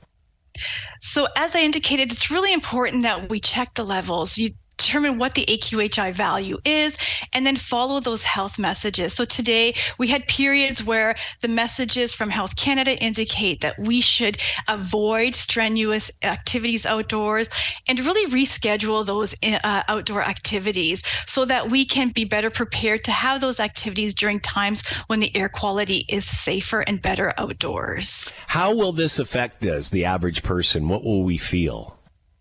So as I indicated, it's really important that we check the levels. You determine what the AQHI value is, and then follow those health messages. So today we had periods where the messages from Health Canada indicate that we should avoid strenuous activities outdoors and really reschedule those outdoor activities so that we can be better prepared to have those activities during times when the air quality is safer and better outdoors. How will this affect us, the average person? What will we feel?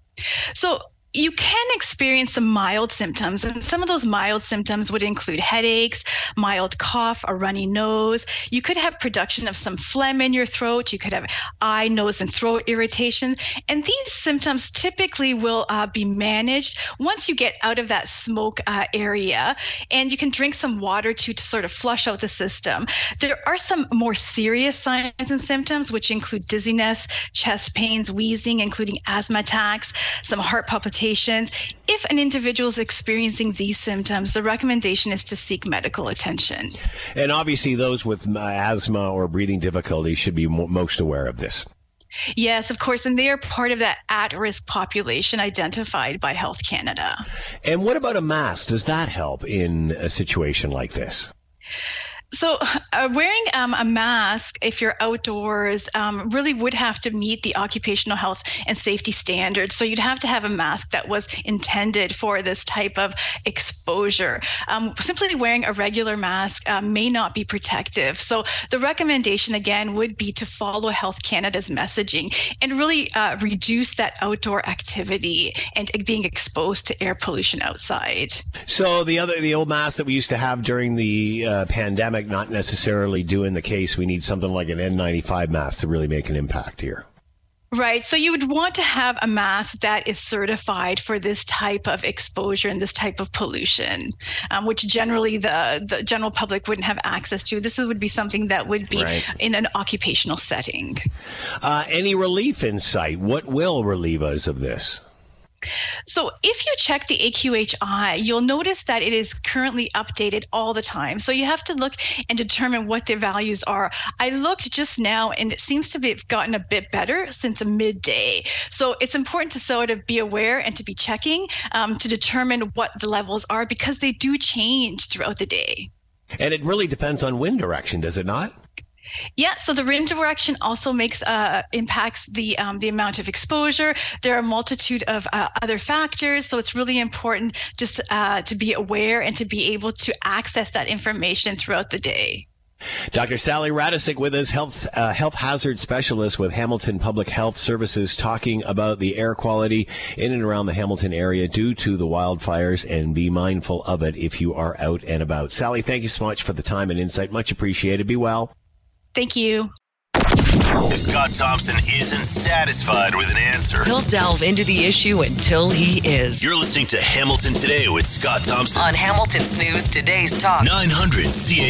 So you can experience some mild symptoms, and some of those mild symptoms would include headaches, mild cough, a runny nose. You could have production of some phlegm in your throat. You could have eye, nose, and throat irritation. And these symptoms typically will be managed once you get out of that smoke area, and you can drink some water to sort of flush out the system. There are some more serious signs and symptoms, which include dizziness, chest pains, wheezing, including asthma attacks, some heart palpitations. If an individual is experiencing these symptoms, the recommendation is to seek medical attention. And obviously those with asthma or breathing difficulties should be most aware of this. Yes, of course, and they are part of that at-risk population identified by Health Canada. And what about a mask? Does that help in a situation like this? So wearing a mask, if you're outdoors, really would have to meet the occupational health and safety standards. So you'd have to have a mask that was intended for this type of exposure. Simply wearing a regular mask may not be protective. So the recommendation, again, would be to follow Health Canada's messaging and really reduce that outdoor activity and being exposed to air pollution outside. So the old mask that we used to have during the pandemic, not necessarily doing the case. We need something like an N95 mask to really make an impact here. Right. So you would want to have a mask that is certified for this type of exposure and this type of pollution, which generally the general public wouldn't have access to. This would be something that would be in an occupational setting. Any relief in sight? What will relieve us of this? So if you check the AQHI, you'll notice that it is currently updated all the time. So you have to look and determine what the values are. I looked just now and it seems to have gotten a bit better since midday. So it's important to sort of be aware and to be checking to determine what the levels are, because they do change throughout the day. And it really depends on wind direction, does it not? Yeah, so the wind direction also impacts the amount of exposure. There are a multitude of other factors, so it's really important just to be aware and to be able to access that information throughout the day. Dr. Sally Radicic with us, health hazard specialist with Hamilton Public Health Services, talking about the air quality in and around the Hamilton area due to the wildfires, and be mindful of it if you are out and about. Sally, thank you so much for the time and insight. Much appreciated. Be well. Thank you. If Scott Thompson isn't satisfied with an answer, He'll delve into the issue until he is. You're listening to Hamilton Today with Scott Thompson On Hamilton's News, today's talk. 900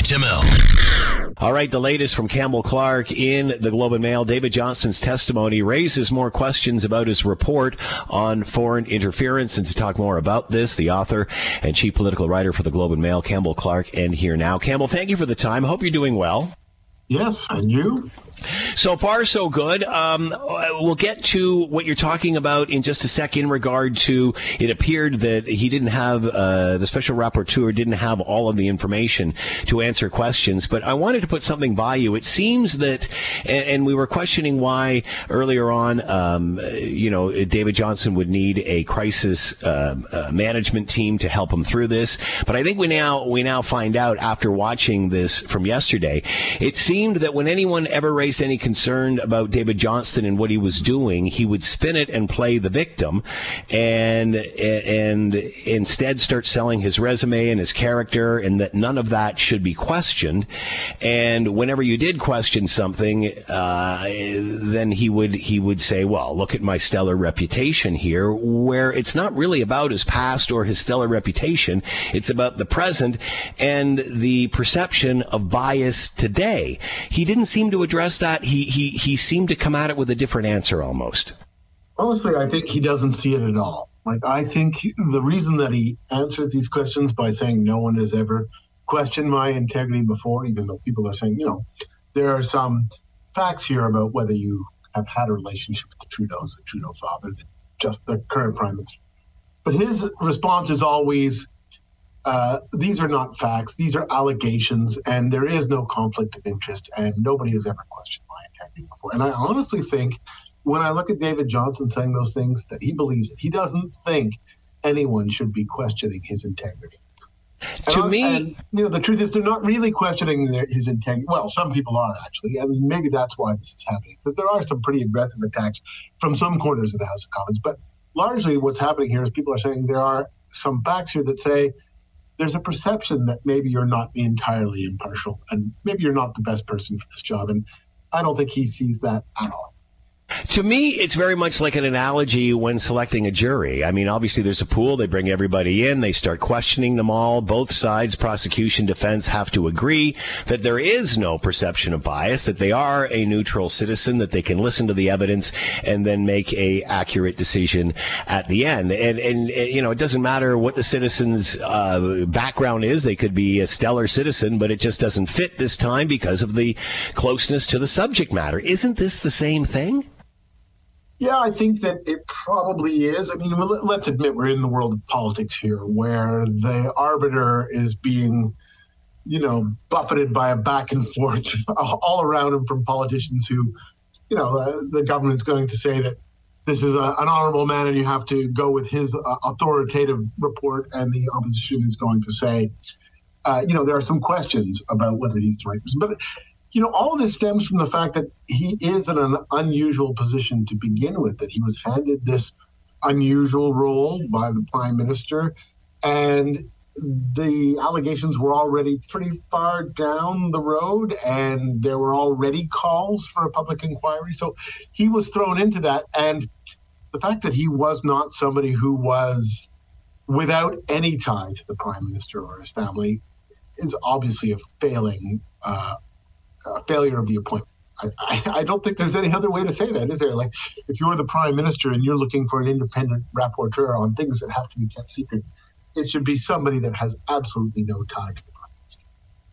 CHML. All right, the latest from Campbell Clark in the Globe and Mail. David Johnston's testimony raises more questions about his report on foreign interference. And to talk more about this, the author and chief political writer for the Globe and Mail, Campbell Clark, and here now. Campbell, thank you for the time. Hope you're doing well. Yes, and you? So far, so good. We'll get to what you're talking about in just a sec in regard to it appeared that he didn't have, the special rapporteur didn't have all of the information to answer questions. But I wanted to put something by you. It seems that, and we were questioning why earlier on, David Johnston would need a crisis management team to help him through this. But I think we now find out after watching this from yesterday, it seemed that when anyone ever raised any concern about David Johnston and what he was doing, he would spin it and play the victim and instead start selling his resume and his character, and that none of that should be questioned. And whenever you did question something, then he would say, well, look at my stellar reputation here, where it's not really about his past or his stellar reputation. It's about the present and the perception of bias today. He didn't seem to address that. He seemed to come at it with a different answer almost. Honestly, I think he doesn't see it at all. Like, I think the reason that he answers these questions by saying no one has ever questioned my integrity before, even though people are saying, there are some facts here about whether you have had a relationship with the Trudeau father, just the current prime minister. But his response is always, these are not facts, these are allegations, and there is no conflict of interest, and nobody has ever questioned my integrity before. And I honestly think, when I look at David Johnston saying those things, that he believes it. He doesn't think anyone should be questioning his integrity. The truth is, they're not really questioning his integrity. Well, some people are, actually, and maybe that's why this is happening, because there are some pretty aggressive attacks from some corners of the House of Commons. But largely what's happening here is people are saying there are some facts here that say there's a perception that maybe you're not entirely impartial and maybe you're not the best person for this job. And I don't think he sees that at all. To me, it's very much like an analogy when selecting a jury. I mean, obviously there's a pool. They bring everybody in. They start questioning them all. Both sides, prosecution, defense, have to agree that there is no perception of bias, that they are a neutral citizen, that they can listen to the evidence and then make a accurate decision at the end. And it doesn't matter what the citizen's background is. They could be a stellar citizen, but it just doesn't fit this time because of the closeness to the subject matter. Isn't this the same thing? Yeah, I think that it probably is. I mean, let's admit we're in the world of politics here, where the arbiter is being, buffeted by a back and forth all around him from politicians who, the government's going to say that this is an honorable man and you have to go with his authoritative report, and the opposition is going to say, there are some questions about whether he's the right person. But all of this stems from the fact that he is in an unusual position to begin with, that he was handed this unusual role by the prime minister, and the allegations were already pretty far down the road, and there were already calls for a public inquiry. So he was thrown into that. And the fact that he was not somebody who was without any tie to the prime minister or his family is obviously a failure of the appointment. I don't think there's any other way to say that, is there? Like, if you're the prime minister and you're looking for an independent rapporteur on things that have to be kept secret, it should be somebody that has absolutely no tie to the prime minister.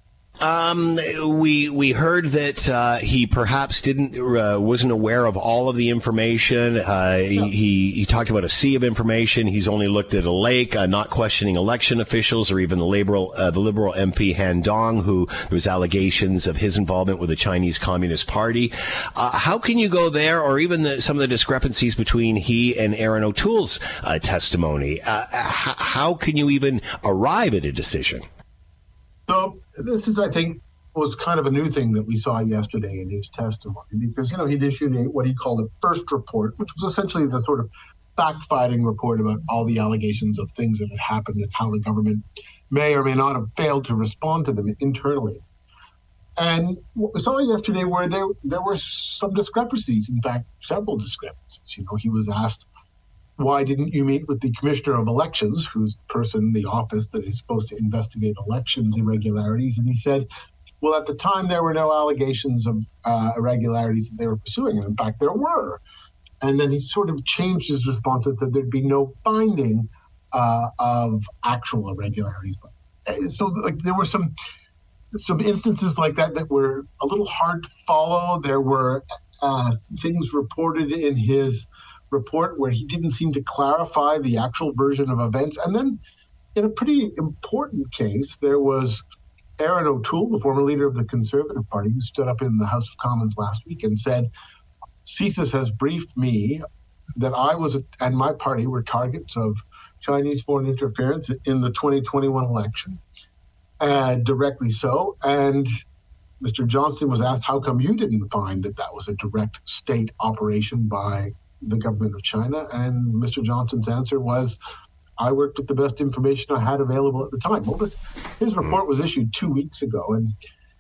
We heard that he perhaps wasn't aware of all of the information. He talked about a sea of information. He's only looked at a lake, not questioning election officials or even the liberal MP Han Dong, who there was allegations of his involvement with the Chinese Communist Party. How can you go there, or even some of the discrepancies between he and Aaron O'Toole's testimony? How can you even arrive at a decision? So this is, I think, was kind of a new thing that we saw yesterday in his testimony, because, he'd issued what he called a first report, which was essentially the sort of fact-finding report about all the allegations of things that had happened and how the government may or may not have failed to respond to them internally. And what we saw yesterday were there were some discrepancies, in fact, several discrepancies. He was asked, why didn't you meet with the Commissioner of Elections, who's the person in the office that is supposed to investigate elections irregularities? And he said, well, at the time, there were no allegations of irregularities that they were pursuing. And in fact, there were. And then he sort of changed his response that there'd be no finding of actual irregularities. So there were some instances like that were a little hard to follow. There were things reported in his report where he didn't seem to clarify the actual version of events. And then in a pretty important case, there was Erin O'Toole, the former leader of the Conservative Party, who stood up in the House of Commons last week and said, CSIS has briefed me that I was and my party were targets of Chinese foreign interference in the 2021 election, directly so. And Mr. Johnston was asked, how come you didn't find that was a direct state operation by the government of China? And Mr. Johnston's answer was, I worked with the best information I had available at the time. Well, his report was issued 2 weeks ago, and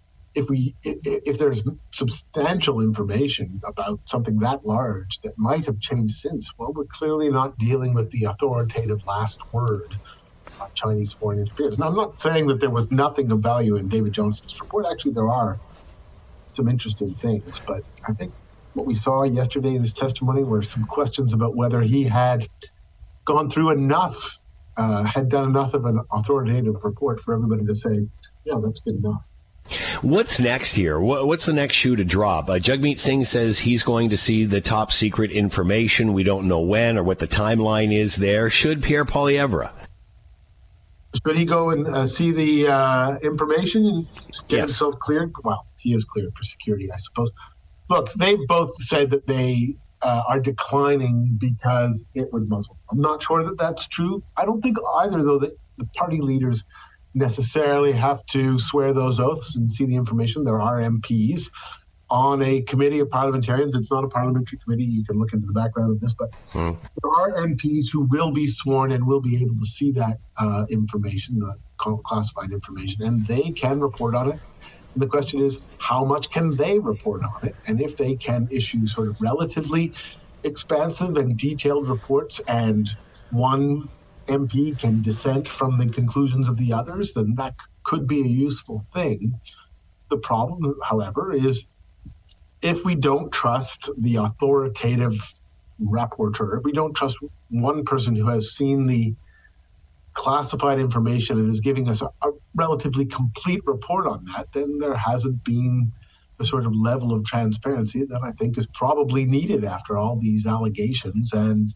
if there's substantial information about something that large that might have changed since, well, we're clearly not dealing with the authoritative last word on Chinese foreign interference. Now, I'm not saying that there was nothing of value in David Johnston's report. Actually, there are some interesting things, but I think what we saw yesterday in his testimony were some questions about whether he had gone through enough, had done enough of an authoritative report for everybody to say, yeah, that's good enough. What's next here? What's the next shoe to drop? Jagmeet Singh says he's going to see the top secret information. We don't know when or what the timeline is there. Should Pierre Poilievre? Should he go and see the information and get himself cleared? Well, he is cleared for security, I suppose. Look, they both said that they are declining because it would muzzle. I'm not sure that that's true. I don't think either, though, that the party leaders necessarily have to swear those oaths and see the information. There are MPs on a committee of parliamentarians. It's not a parliamentary committee. You can look into the background of this, but there are MPs who will be sworn and will be able to see that information, classified information, and they can report on it. And the question is, how much can they report on it? And if they can issue sort of relatively expansive and detailed reports, and one MP can dissent from the conclusions of the others, then that could be a useful thing. The problem, however, is if we don't trust the authoritative rapporteur, if we don't trust one person who has seen the classified information and is giving us a relatively complete report on that, then there hasn't been the sort of level of transparency that I think is probably needed after all these allegations and,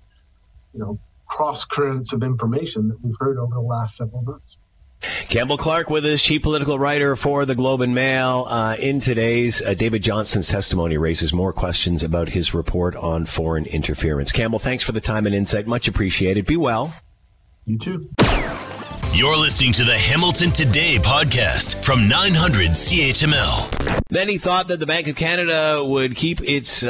cross currents of information that we've heard over the last several months. Campbell Clark with us, chief political writer for the Globe and Mail. In today's David Johnston's testimony raises more questions about his report on foreign interference. Campbell, thanks for the time and insight. Much appreciated. Be well. You too. You're listening to the Hamilton Today podcast from 900 CHML. Then he thought that the Bank of Canada would keep its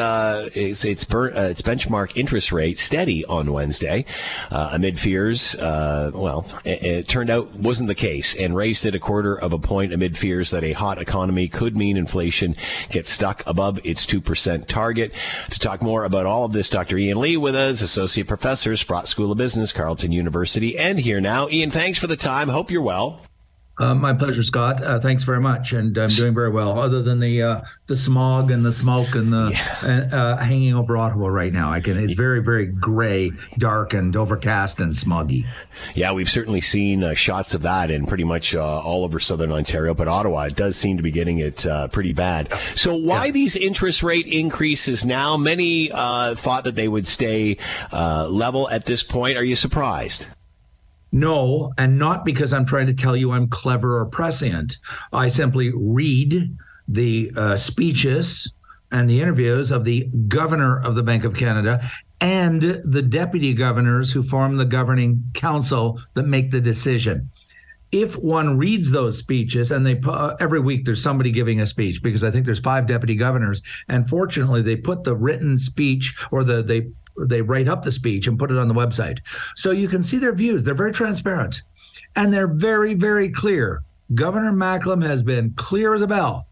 benchmark interest rate steady on Wednesday, amid fears. It turned out wasn't the case, and raised it 0.25 point amid fears that a hot economy could mean inflation gets stuck above its 2% target. To talk more about all of this, Dr. Ian Lee with us, associate professor, Sprott School of Business, Carleton University, and here now. Ian, thanks for the time. Hope you're well. My pleasure, Scott. Thanks very much, and I'm doing very well. Other than the smog and the smoke and the hanging over Ottawa right now, it's very, very gray, dark, and overcast and smoggy. Yeah, we've certainly seen shots of that in pretty much all over southern Ontario, but Ottawa does seem to be getting it pretty bad. So why these interest rate increases now? Many thought that they would stay level at this point. Are you surprised? No, and not because I'm trying to tell you I'm clever or prescient. I simply read the speeches and the interviews of the governor of the Bank of Canada and the deputy governors who form the governing council that make the decision. If one reads those speeches, and every week there's somebody giving a speech, because I think there's 5 deputy governors, and fortunately they put the written speech, or they write up the speech and put it on the website. So you can see their views. They're very transparent. And they're very, very clear. Governor Macklem has been clear as a bell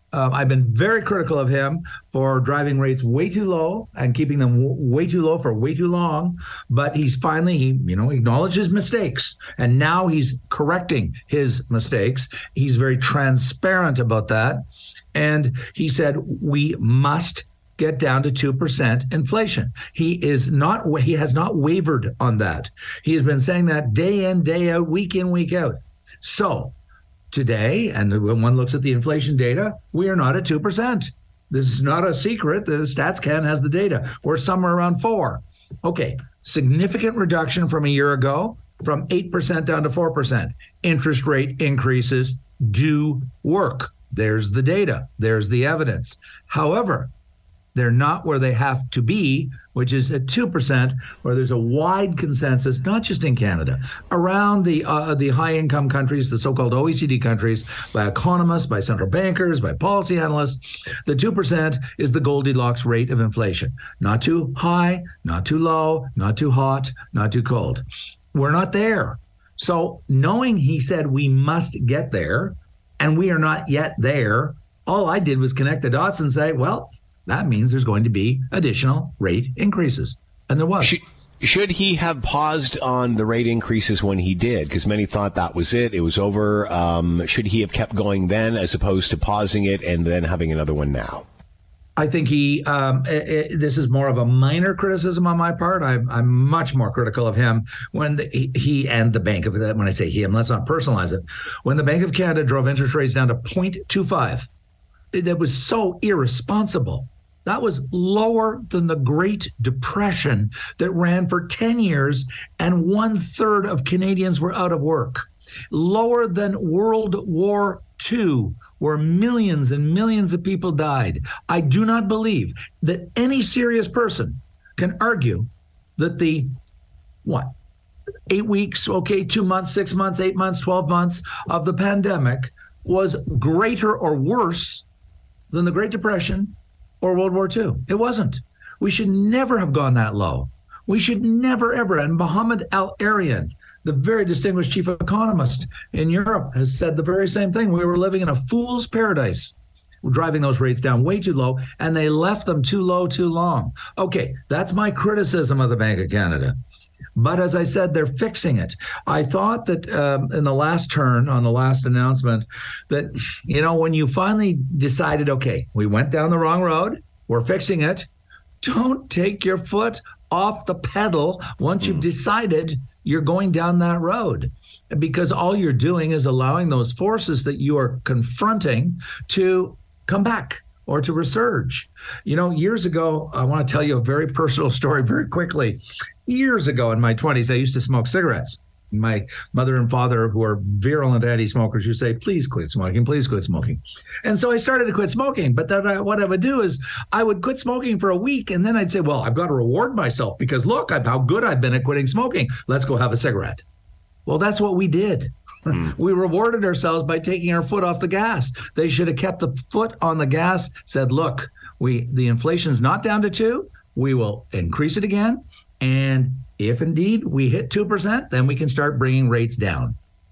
I've been very critical of him for driving rates way too low and keeping them way too low for way too long. But he's finally, he acknowledged his mistakes, and now he's correcting his mistakes. He's very transparent about that. And he said, we must get down to 2% inflation. He has not wavered on that. He has been saying that day in, day out, week in, week out. So today, and when one looks at the inflation data, we are not at 2%. This is not a secret. The StatsCan has the data. We're somewhere around 4. Okay, significant reduction from a year ago, from 8% down to 4%. Interest rate increases do work. There's the data. There's the evidence. However, they're not where they have to be, which is at 2%, where there's a wide consensus, not just in Canada, around the high-income countries, the so-called OECD countries, by economists, by central bankers, by policy analysts. The 2% is the Goldilocks rate of inflation. Not too high, not too low, not too hot, not too cold. We're not there. So knowing he said we must get there, and we are not yet there, all I did was connect the dots and say, well, that means there's going to be additional rate increases. And there was. Should he have paused on the rate increases when he did? Because many thought that was it. It was over. Should he have kept going then as opposed to pausing it and then having another one now? I think this is more of a minor criticism on my part. I'm much more critical of him when he and the Bank of, when I say him, let's not personalize it. When the Bank of Canada drove interest rates down to 0.25, that was so irresponsible. That was lower than the Great Depression that ran for 10 years and 1/3 of Canadians were out of work. Lower than World War II, where millions and millions of people died. I do not believe that any serious person can argue that the 8 weeks, 2 months, 6 months, 8 months, 12 months of the pandemic was greater or worse than the Great Depression or World War II. It wasn't. We should never have gone that low. We should never, ever. And Mohamed El-Erian, the very distinguished chief economist in Europe, has said the very same thing. We were living in a fool's paradise. We're driving those rates down way too low, and they left them too low too long. Okay, that's my criticism of the Bank of Canada. But as I said, they're fixing it. I thought that in the last turn, on the last announcement, that, when you finally decided, okay, we went down the wrong road, we're fixing it, don't take your foot off the pedal once you've decided you're going down that road. Because all you're doing is allowing those forces that you are confronting to come back or to resurge. Years ago, I want to tell you a very personal story very quickly. Years ago in my 20s, I used to smoke cigarettes. My mother and father, who are virulent anti-smokers, would say, please quit smoking, please quit smoking. And so I started to quit smoking. But then what I would do is I would quit smoking for a week, and then I'd say, well, I've got to reward myself because look, how good I've been at quitting smoking. Let's go have a cigarette. Well, that's what we did. We rewarded ourselves by taking our foot off the gas. They should have kept the foot on the gas, said, look, the inflation's not down to 2. We will increase it again. And if indeed we hit 2%, then we can start bringing rates down.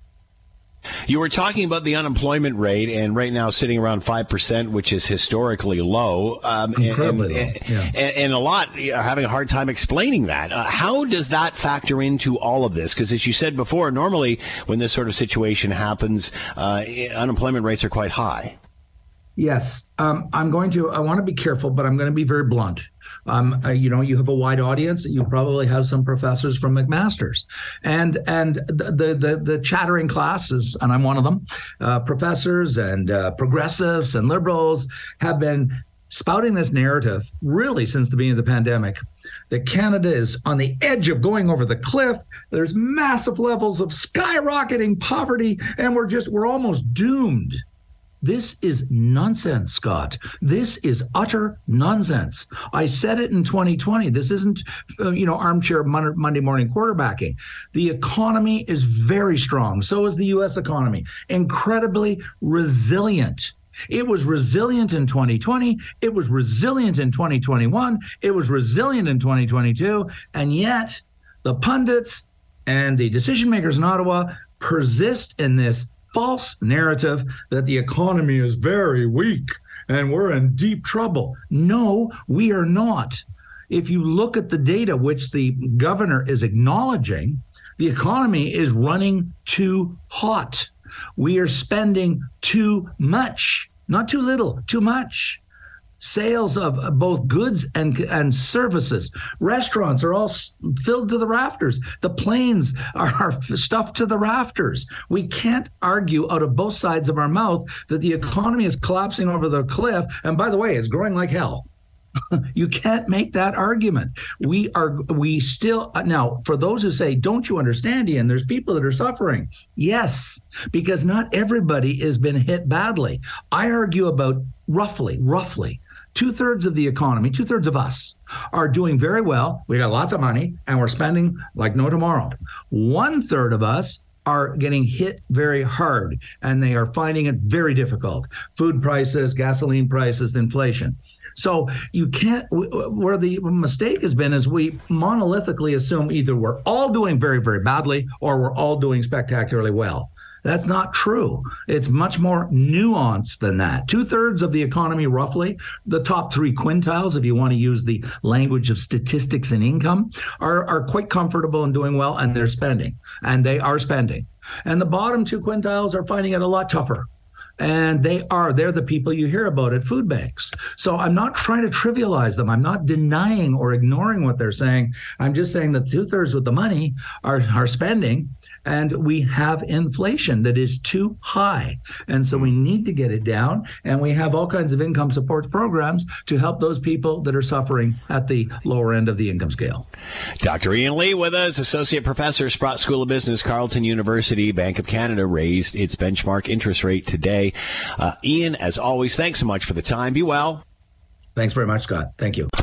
You were talking about the unemployment rate, and right now sitting around 5%, which is historically low. Incredibly low. Yeah. And a lot are having a hard time explaining that. How does that factor into all of this? Because as you said before, normally when this sort of situation happens, unemployment rates are quite high. Yes. I want to be careful, but I'm going to be very blunt. You have a wide audience. You probably have some professors from McMaster's, and the chattering classes, and I'm one of them. Professors and progressives and liberals have been spouting this narrative really since the beginning of the pandemic, that Canada is on the edge of going over the cliff. There's massive levels of skyrocketing poverty, and we're almost doomed. This is nonsense, Scott. This is utter nonsense. I said it in 2020. This isn't, armchair Monday morning quarterbacking. The economy is very strong. So is the U.S. economy. Incredibly resilient. It was resilient in 2020. It was resilient in 2021. It was resilient in 2022. And yet the pundits and the decision makers in Ottawa persist in this false narrative that the economy is very weak and we're in deep trouble. No, we are not. If you look at the data, which the governor is acknowledging, the economy is running too hot. We are spending too much, not too little, too much. Sales of both goods and services. Restaurants are all filled to the rafters. The planes are stuffed to the rafters. We can't argue out of both sides of our mouth that the economy is collapsing over the cliff. And by the way, it's growing like hell. You can't make that argument. We still, now, for those who say, don't you understand, Ian, there's people that are suffering. Yes, because not everybody has been hit badly. I argue about roughly, 2/3 of the economy, 2/3 of us are doing very well. We got lots of money and we're spending like no tomorrow. 1/3 of us are getting hit very hard and they are finding it very difficult. Food prices, gasoline prices, inflation. So you can't, where the mistake has been is we monolithically assume either we're all doing very, very badly or we're all doing spectacularly well. That's not true. It's much more nuanced than that. 2/3 of the economy, roughly, the top 3 quintiles, if you want to use the language of statistics and income, are quite comfortable and doing well, and they're spending. And they are spending. And the bottom 2 quintiles are finding it a lot tougher. And they're the people you hear about at food banks. So I'm not trying to trivialize them. I'm not denying or ignoring what they're saying. I'm just saying that 2/3 with the money are spending, and we have inflation that is too high. And so we need to get it down, and we have all kinds of income support programs to help those people that are suffering at the lower end of the income scale. Dr. Ian Lee with us, Associate Professor, Sprott School of Business, Carleton University. Bank of Canada raised its benchmark interest rate today. Ian, as always, thanks so much for the time. Be well. Thanks very much, Scott. Thank you.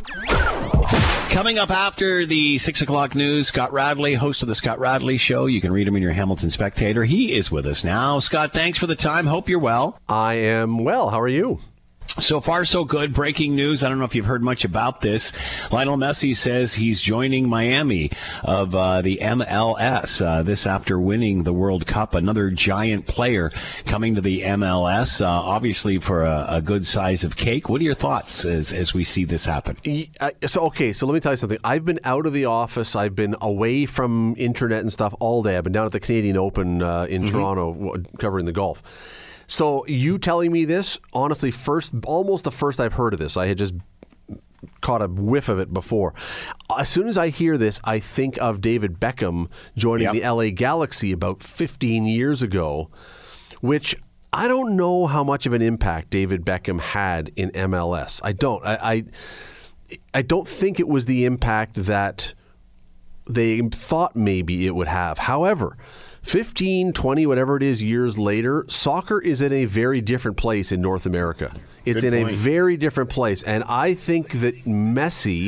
Coming up after the 6 o'clock news, Scott Radley, host of the Scott Radley Show. You can read him in your Hamilton Spectator. He is with us now. Scott, thanks for the time. Hope you're well. I am well. How are you? So far, so good. Breaking news. I don't know if you've heard much about this. Lionel Messi says he's joining Miami of the MLS this after winning the World Cup. Another giant player coming to the MLS, obviously for a good size of cake. What are your thoughts as we see this happen? So let me tell you something. I've been out of the office. I've been away from internet and stuff all day. I've been down at the Canadian Open in Toronto covering the golf. So you telling me this, honestly, almost the first I've heard of this. I had just caught a whiff of it before. As soon as I hear this, I think of David Beckham joining the LA Galaxy about 15 years ago, which I don't know how much of an impact David Beckham had in MLS. I don't. I don't think it was the impact that they thought maybe it would have. However, 15, 20, whatever it is, years later, soccer is in a very different place in North America. It's in a very different place. And I think that Messi,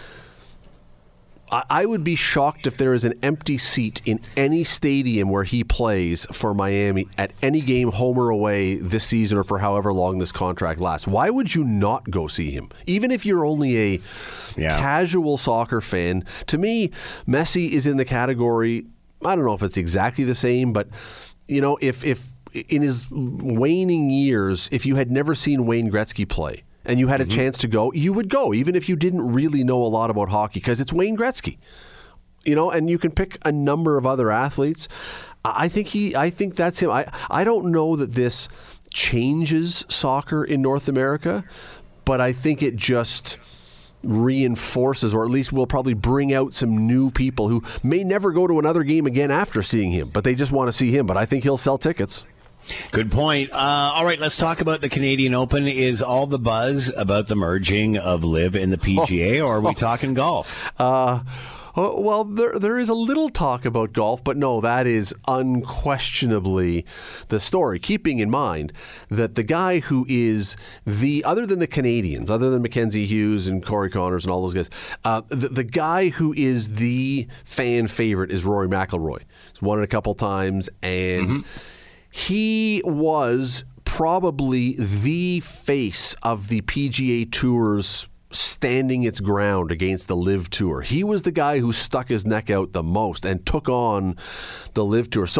I would be shocked if there is an empty seat in any stadium where he plays for Miami at any game, home or away, this season or for however long this contract lasts. Why would you not go see him? Even if you're only a casual soccer fan, to me, Messi is in the category, I don't know if it's exactly the same, but, you know, if in his waning years, if you had never seen Wayne Gretzky play and you had a chance to go, you would go, even if you didn't really know a lot about hockey, because it's Wayne Gretzky. You know, and you can pick a number of other athletes. I think that's him. I don't know that this changes soccer in North America, but I think it just reinforces, or at least will probably bring out some new people who may never go to another game again after seeing him, but they just want to see him. But I think he'll sell tickets. Good point. All right, let's talk about the Canadian Open. Is all the buzz about the merging of LIV and the PGA, or are we talking golf? Well, there is a little talk about golf, but no, that is unquestionably the story. Keeping in mind that the guy who is other than the Canadians, other than Mackenzie Hughes and Corey Connors and all those guys, the guy who is the fan favorite is Rory McIlroy. He's won it a couple times, and he was probably the face of the PGA Tour's standing its ground against the LIV Tour. He was the guy who stuck his neck out the most and took on the LIV Tour. So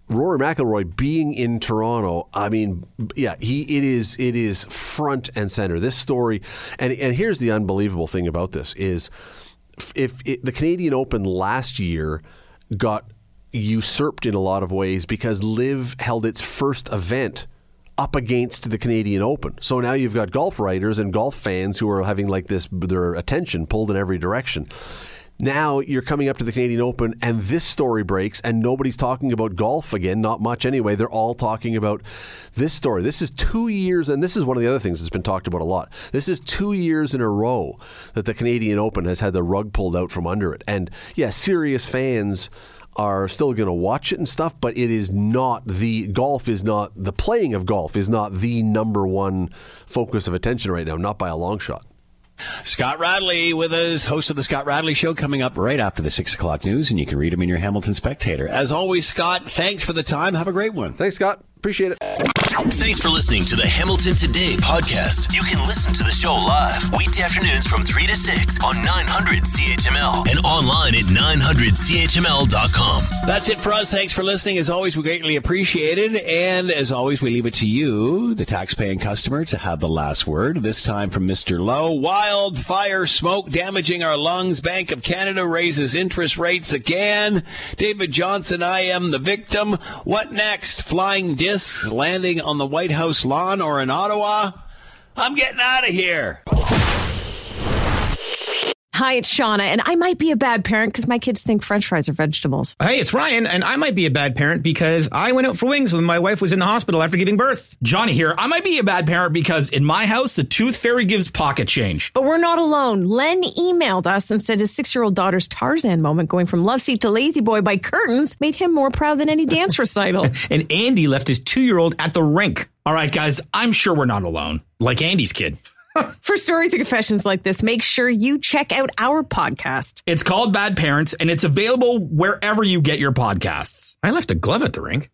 Rory McIlroy being in Toronto, I mean, yeah, it is front and center. This story, and here's the unbelievable thing about this is, the Canadian Open last year got usurped in a lot of ways because LIV held its first event up against the Canadian Open. So now you've got golf writers and golf fans who are having like this, their attention pulled in every direction. Now you're coming up to the Canadian Open and this story breaks and nobody's talking about golf again, not much anyway. They're all talking about this story. This is 2 years, and this is one of the other things that's been talked about a lot. This is 2 years in a row that the Canadian Open has had the rug pulled out from under it. And yeah, serious fans are still going to watch it and stuff, but it is not the playing of golf is not the number one focus of attention right now, not by a long shot. Scott Radley with us, host of the Scott Radley Show, coming up right after the 6 o'clock news, and you can read him in your Hamilton Spectator. As always, Scott, thanks for the time. Have a great one. Thanks, Scott. Appreciate it. Thanks for listening to the Hamilton Today podcast. You can listen to the show live weekday afternoons from 3 to 6 on 900 CHML and online at 900CHML.com. That's it for us. Thanks for listening. As always, we greatly appreciate it. And as always, we leave it to you, the tax-paying customer, to have the last word. This time from Mr. Lowe. Wildfire smoke damaging our lungs. Bank of Canada raises interest rates again. David Johnson, I am the victim. What next? Flying discs landing on the White House lawn or in Ottawa? I'm getting out of here. Hi, it's Shauna, and I might be a bad parent because my kids think French fries are vegetables. Hey, it's Ryan, and I might be a bad parent because I went out for wings when my wife was in the hospital after giving birth. Johnny here. I might be a bad parent because in my house, the tooth fairy gives pocket change. But we're not alone. Len emailed us and said his 6-year-old daughter's Tarzan moment going from love seat to lazy boy by curtains made him more proud than any dance recital. And Andy left his 2-year-old at the rink. All right, guys, I'm sure we're not alone. Like Andy's kid. For stories and confessions like this, make sure you check out our podcast. It's called Bad Parents, and it's available wherever you get your podcasts. I left a glove at the rink.